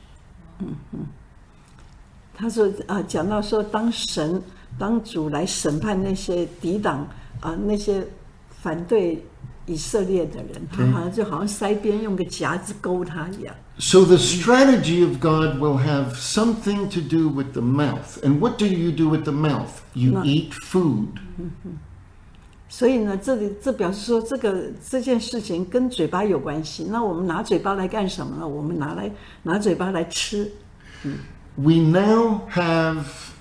他说讲到说当主来审判那些抵挡那些反对以色列的人，他好像就好像腮边用个夹子勾他一样。 So the strategy of God will have something to do with the mouth. And what do you do with the mouth? You eat food. 所以呢，这表示说这件事情跟嘴巴有关系。那我们拿嘴巴来干什么呢？我们拿嘴巴来吃。 We now have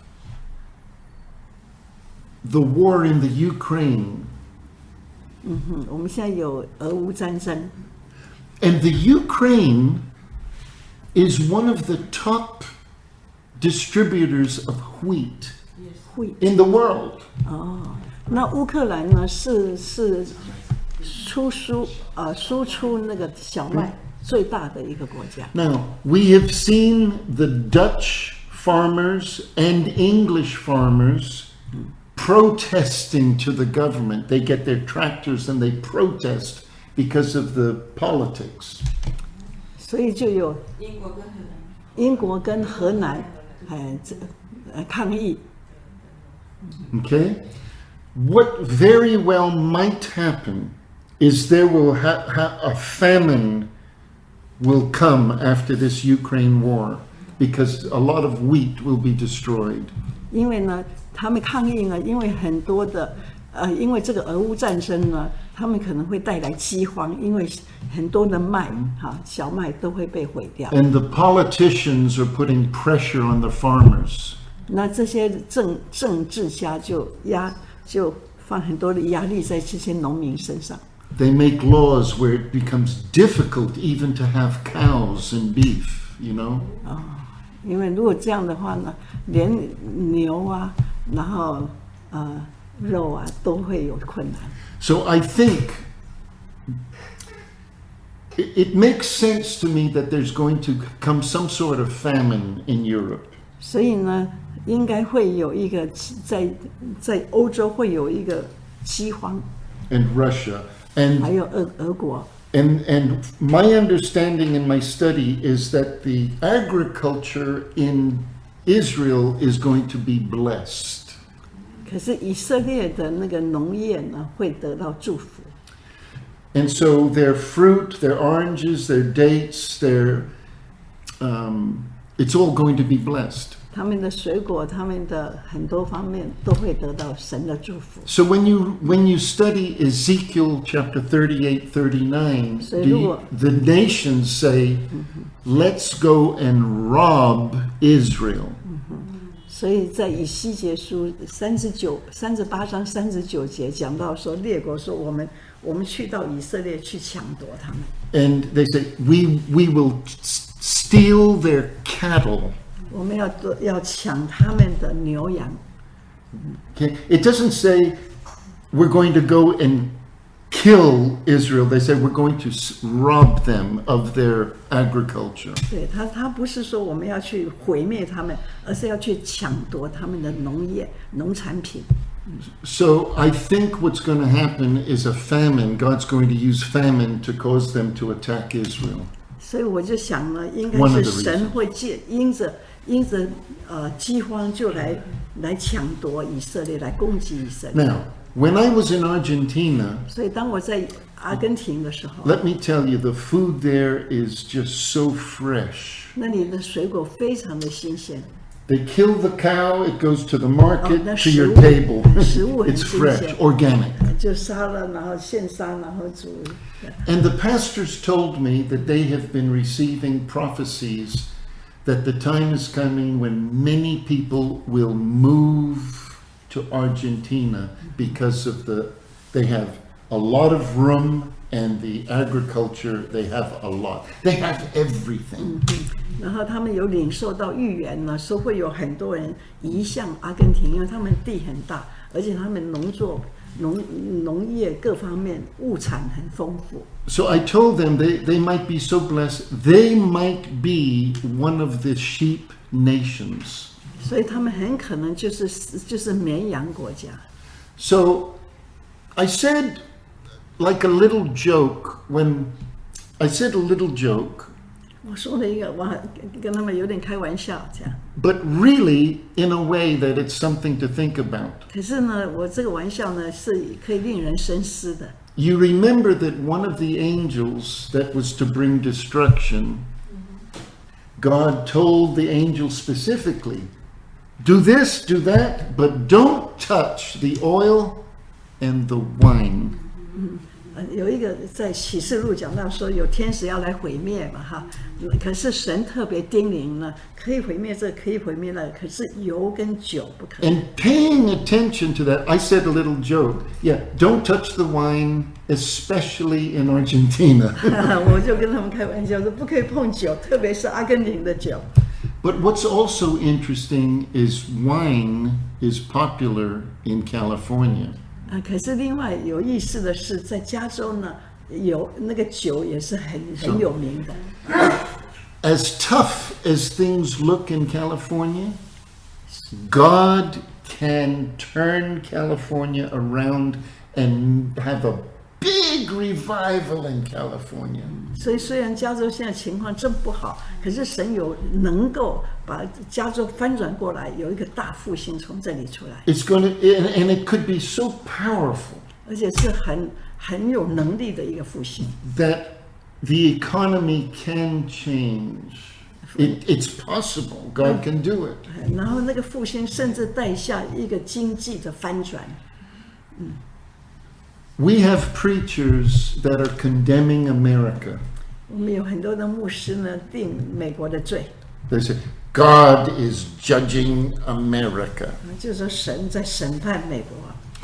the war in the Ukraine. 我们现在有俄乌战争。 And the Ukraine is one of the top distributors of wheat in the world. 那乌克兰呢是输出那个小麦最大的一个国家。 Now, we have seen the Dutch farmers and English farmers protesting to the government. They get their tractors and they protest because of the politics. 所以就有英国跟荷兰抗议。 Okay? What very well might happen is there will a famine will come after this Ukraine war because a lot of wheat will be destroyed. 因为呢，他们抗议呢，因为很多的因为这个俄乌战争呢，他们可能会带来饥荒，因为很多的小麦都会被毁掉。 And the politicians are putting pressure on the farmers. 那这些政治家就放很多的压力在这些农民身上。 They make laws where it becomes difficult even to have cows and beef, you know? 因为如果这样的话呢，连牛啊，然后肉啊都会有困难。 So I think it makes sense to me that there's going to come some sort of famine in Europe. 所以呢，应该会有一个在欧洲会有一个饥荒。 And Russia. And 还有俄国。 And my understanding in my study is that the agriculture in Israel is going to be blessed. 可是以色列的那个农业呢，会得到祝福。 And so their fruit, their oranges, their dates, it's all going to be blessed. 他们的水果，他们的很多方面都会得到神的祝福。 So when you study Ezekiel chapter 38, 39, the nations say, "Let's go and rob Israel." 所以在以西结书38章39节讲到说，列国说我们去到以色列去抢夺他们。 And they say, we will steal their cattle. 我们要抢他们的牛羊。 Okay? It doesn't say we're going to go and kill Israel. They said we're going to rob them of their agriculture. 对他不是说我们要去毁灭他们，而是要去抢夺他们的农业、农产品。 So I think what's going to happen is a famine. God's going to use famine to cause them to attack Israel. 所以我就想呢，应该是神会因着饥荒就来抢夺以色列，来攻击以色列。 Now, when I was in Argentina, 所以当我在阿根廷的时候， let me tell you, the food there is just so fresh. 那里的水果非常的新鲜。 They kill the cow, it goes to the market, Oh, to your table. 食物很 It's 新 fresh, 鲜 organic. 就杀了，然后现杀，然后煮。 And the pastors told me that they have been receiving prophecies that the time is coming when many people will move to Argentina because of they have a lot of room and the agriculture, they have a lot. They have everything. 然后他们有领受到预言呢，说会有很多人移向阿根廷，因为他们地很大，而且他们农业各方面物产很丰富。 So I told them they might be so blessed, they might be one of the sheep nations. 所以他们很可能就是绵羊国家。 So I said, like a little joke, when I said a little joke, 我说了一个，我跟他们有点开玩笑这样。 but really in a way that it's something to think about. 可是呢，我这个玩笑呢是可以令人深思的。 You remember that one of the angels that was to bring destruction, God told the angel specifically, do this, do that, but don't touch the oil and the wine. 有一个在启示录讲到说有天使要来毁灭嘛哈，可是神特别叮咛呢，可以毁灭这，可以毁灭那，可是油跟酒不可以。 And paying attention to that, I said a little joke. Yeah, don't touch the wine, especially in Argentina. 我就跟他们开玩笑说不可以碰酒，特别是阿根廷的酒。 But what's also interesting is wine is popular in California. 可是另外有意思的是，在加州呢，有那个酒也是很有名的。 As tough as things look in California, God can turn California around and have a big revival in California. 所以虽然加州现在情况真不好，可是神能够把加州翻转过来，有一个大复兴从这里出来， It's going to, and it could be so powerful 而且是很有能力的一个复兴。 that the economy can change. It's possible. God can do it. 然后那个复兴甚至带下一个经济的翻转。 We have preachers that are condemning America. 我们有很多的牧师呢定美国的罪， They say, God is judging America. 就是说神在审判美国。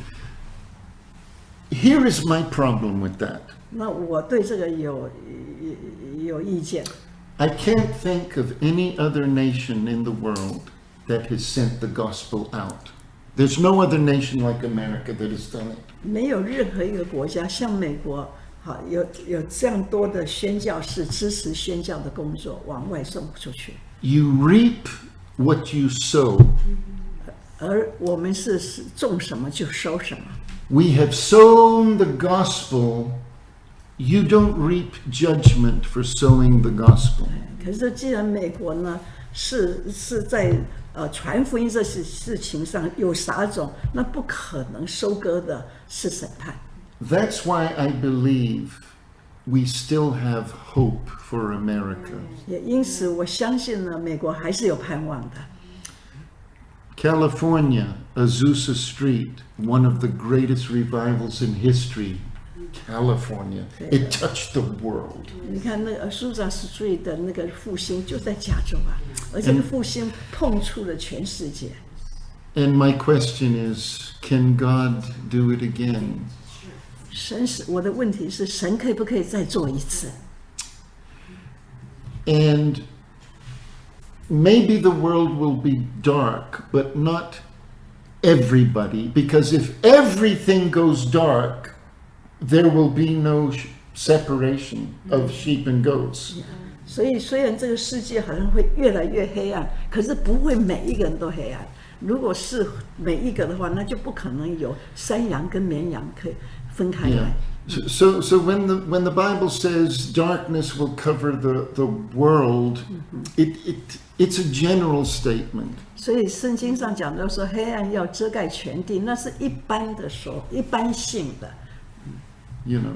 Here is my problem with that. 那我对这个有意见。 I can't think of any other nation in the world that has sent the gospel out. There's no other nation like America that has done it. 没有任何一个国家像美国，好有这样多的宣教士支持宣教的工作往外送出去。 You reap what you sow. 而我们是种什么就收什么。 We have sown the gospel. You don't reap judgment for sowing the gospel. 可是既然美国呢是在传福音这些事情上有撒种，那不可能收割的是审判。 That's why I believe we still have hope for America. 也因此我相信呢，美国还是有盼望的。 California, Azusa Street, one of the greatest revivals in history. California, it touched the world. 你看那个 Azusa Street 的那个复兴就在加州啊，而这个复兴碰触了全世界。 And my question is, can God do it again? 我的问题是，神可不可以再做一次？ And maybe the world will be dark, but not everybody, because if everything goes dark, there will be no separation of sheep and goats. 所以虽然这个世界好像会越来越黑暗，可是不会每一个人都黑暗。如果是每一个的话，那就不可能有山羊跟绵羊可以分开来。 So when the Bible says darkness will cover the world, it's a general statement. 所以圣经上讲到说黑暗要遮盖全地，那是一般的说，一般性的。 You know.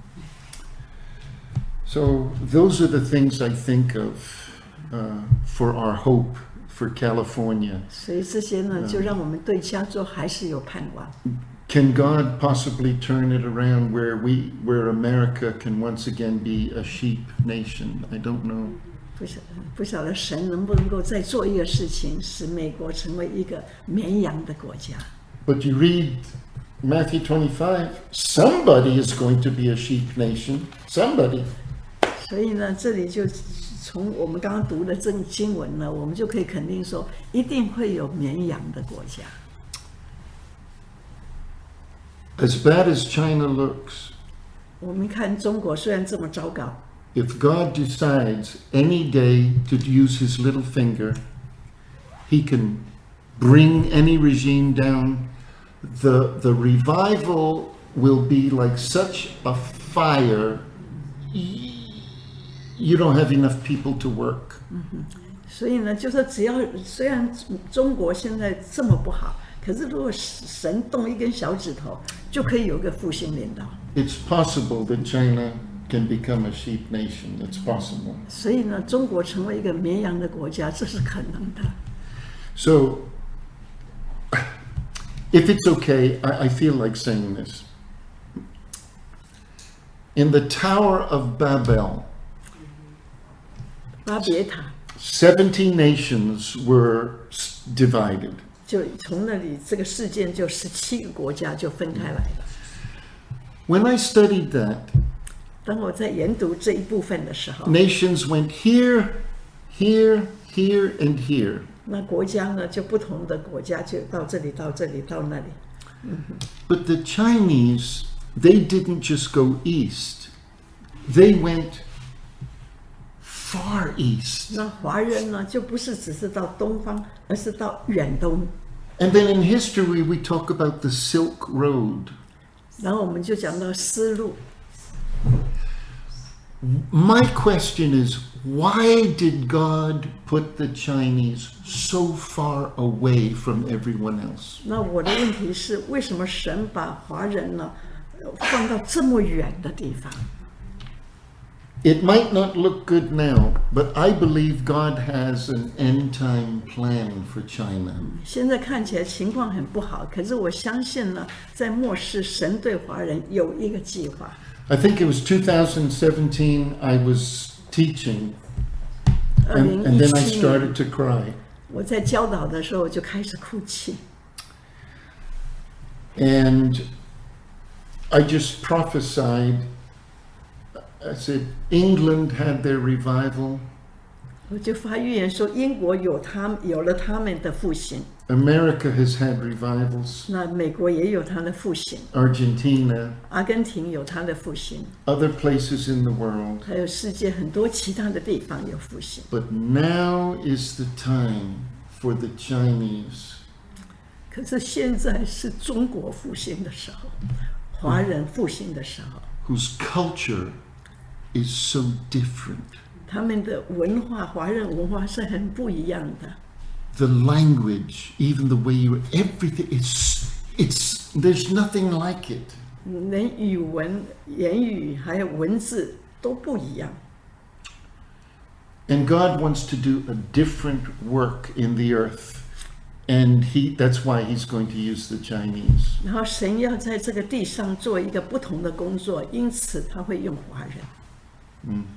So those are the things I think of for our hope for California. 所以这些呢，就让我们对加州还是有盼望。 Can God possibly turn it around where America can once again be a sheep nation? I don't know. 不晓得神能不能够再做一个事情，使美国成为一个绵羊的国家。 But you read Matthew 25, somebody is going to be a sheep nation. Somebody. 所以呢，这里就从我们刚刚读的这个经文呢，我们就可以肯定说，一定会有绵羊的国家。 As bad as China looks, 我们看中国虽然这么糟糕， if God decides any day to use his little finger, he can bring any regime down. The revival will be like such a fire, you don't have enough people to work. 所以呢，就是虽然中国现在这么不好，可是如果神动一根小指头，就可以有个复兴领导。 It's possible that China can become a sheep nation. It's possible. 所以呢，中国成为一个绵羊的国家，这是可能的。 So, if it's okay, I feel like saying this. In the Tower of Babel, 巴别塔 70 nations were divided. 就从那里这个事件就17个国家就分开来了。 When I studied that, 当我在研读这一部分的时候， nations went here, here, here, and here. 那国家呢就不同的国家就到这里，到这里，到那里。 But the Chinese, they didn't just go east. They went far east. 那华人呢就不是只是到东方，而是到远东。 And then in history, we talk about the Silk Road. 然后我们就讲到丝路。 My question is, why did God put the Chinese so far away from everyone else? 那我的问题是，为什么神把华人呢放到这么远的地方？ It might not look good now, but I believe God has an end time plan for China. 现在看起来情况很不好，可是我相信呢，在末世，神对华人有一个计划。 I think it was 2017, I was teaching, and then I started to cry. 我在教导的时候就开始哭泣。 And I just prophesied. I said, England had their revival. 我就发预言说，英国有了他们的复兴， America has had revivals. 那美国也有它的复兴， Argentina, 阿根廷有它的复兴， other places in the world. 还有世界很多其他的地方有复兴。 But now is the time for the Chinese. 可是现在是中国复兴的时候，华人复兴的时候， Whose culture is so different. 他们的文化，华人文化是很不一样的。 The language, even the way you, everything, there's nothing like it. 连语文、言语还有文字都不一样。 And God wants to do a different work in the earth. And that's why he's going to use the Chinese. 然后神要在这个地上做一个不同的工作，因此他会用华人。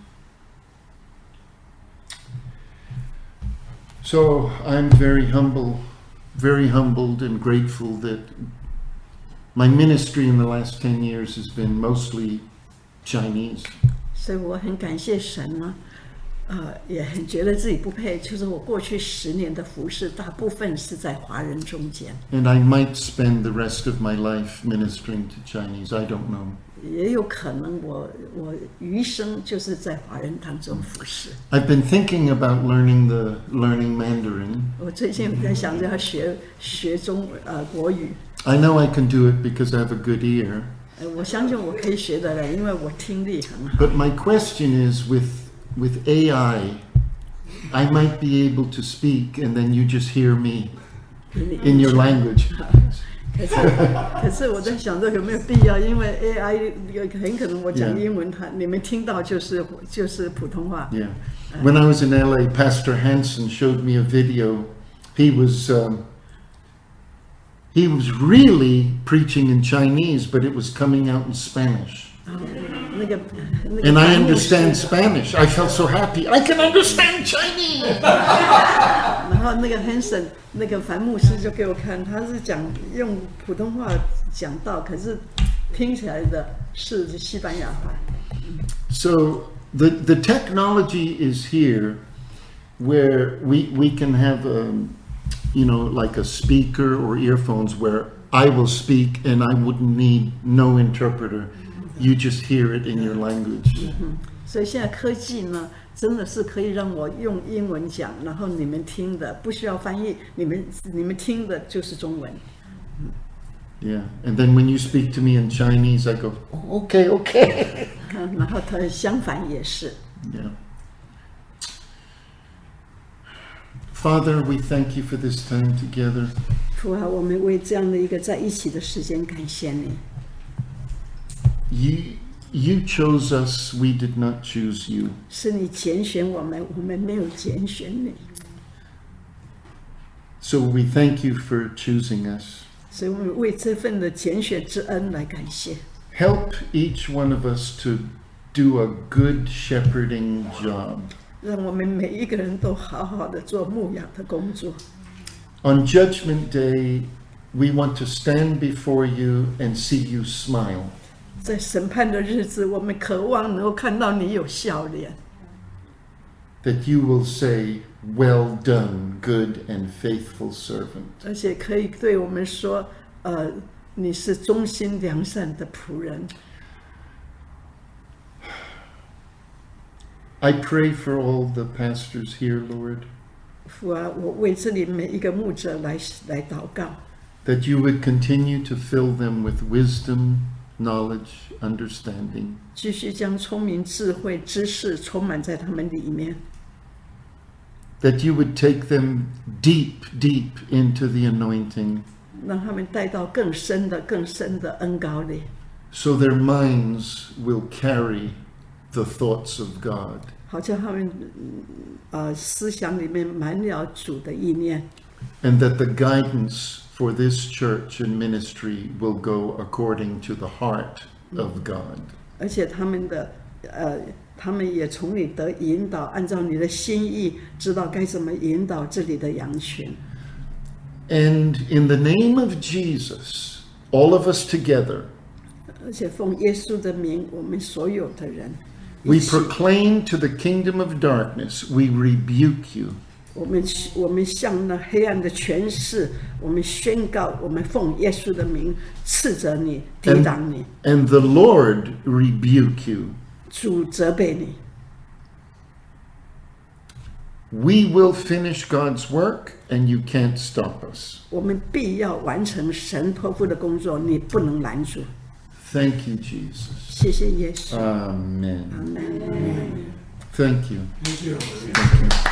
So I'm very humbled and grateful that my ministry in the last 10 years has been mostly Chinese. 所以我很感谢神呢，也很觉得自己不配，就是我过去10年的服事，大部分是在华人中间。 And I might spend the rest of my life ministering to Chinese. I don't know. 也有可能我余生就是在华人当中服侍。 I've been thinking about learning Mandarin. 我最近在想着要学国语。 I know I can do it because I have a good ear. 我相信我可以学得来，因为我听力很好。 But my question is, with AI, I might be able to speak, and then you just hear me in your language. 可是我在想这个没有必要，因为 AI 很可能我讲英文，你们听到就是普通话。 Yeah. When I was in LA, Pastor Hansen showed me a video. He was really preaching in Chinese, but it was coming out in Spanish. And I understand Spanish. I felt so happy. I can understand Chinese. 然后那个 Hansen 那个樊牧师就给我看，他是用普通话讲道，可是听起来的是西班牙话。 So the technology is here, where we can have like a speaker or earphones where I will speak and I wouldn't need no interpreter. You just hear it in your language. 所以现在科技呢，真的是可以让我用英文讲，然后你们听的不需要翻译，你们听的就是中文。 Yeah, and then when you speak to me in Chinese, I go, oh, okay. 然后它相反也是。 Yeah. Father, we thank you for this time together. 父啊，我们为这样的一个在一起的时间感谢你。 You chose us, we did not choose you. 是你拣选我们，我们没有拣选你。 So we thank you for choosing us. 所以我们为这份的拣选之恩来感谢。 Help each one of us to do a good shepherding job. 让我们每一个人都好好的做牧养的工作。 On Judgment Day, we want to stand before you and see you smile. 在审判的日子，我们渴望能够看到你有笑脸。 That you will say, "Well done, good and faithful servant." 而且可以对我们说，你是忠心良善的仆人。 I pray for all the pastors here, Lord. 父啊，我为这里每一个牧者来祷告。 That you would continue to fill them with wisdom, knowledge, understanding. 继续将聪明、智慧、知识充满在他们里面。 That you would take them deep, deep into the anointing. 让他们带到更深的恩膏里。 So their minds will carry the thoughts of God. 好像他们思想里面满了主的意念。 And that the guidance for this church and ministry will go according to the heart of God. 而且他们也从你得引导，按照你的心意，知道该怎么引导这里的羊群。 And in the name of Jesus, all of us together, 而且奉耶稣的名，我们所有的人， we proclaim to the kingdom of darkness, we rebuke you. 我们向那黑暗的权势，我们宣告，我们奉耶稣的名斥责你，抵挡你。 And the Lord rebuke you. 主责备你。 We will finish God's work, and you can't stop us. 我们必要完成神托付的工作，你不能拦阻。 Thank you, Jesus. 谢谢耶稣。 Amen. Amen. Thank you. Thank you. Thank you.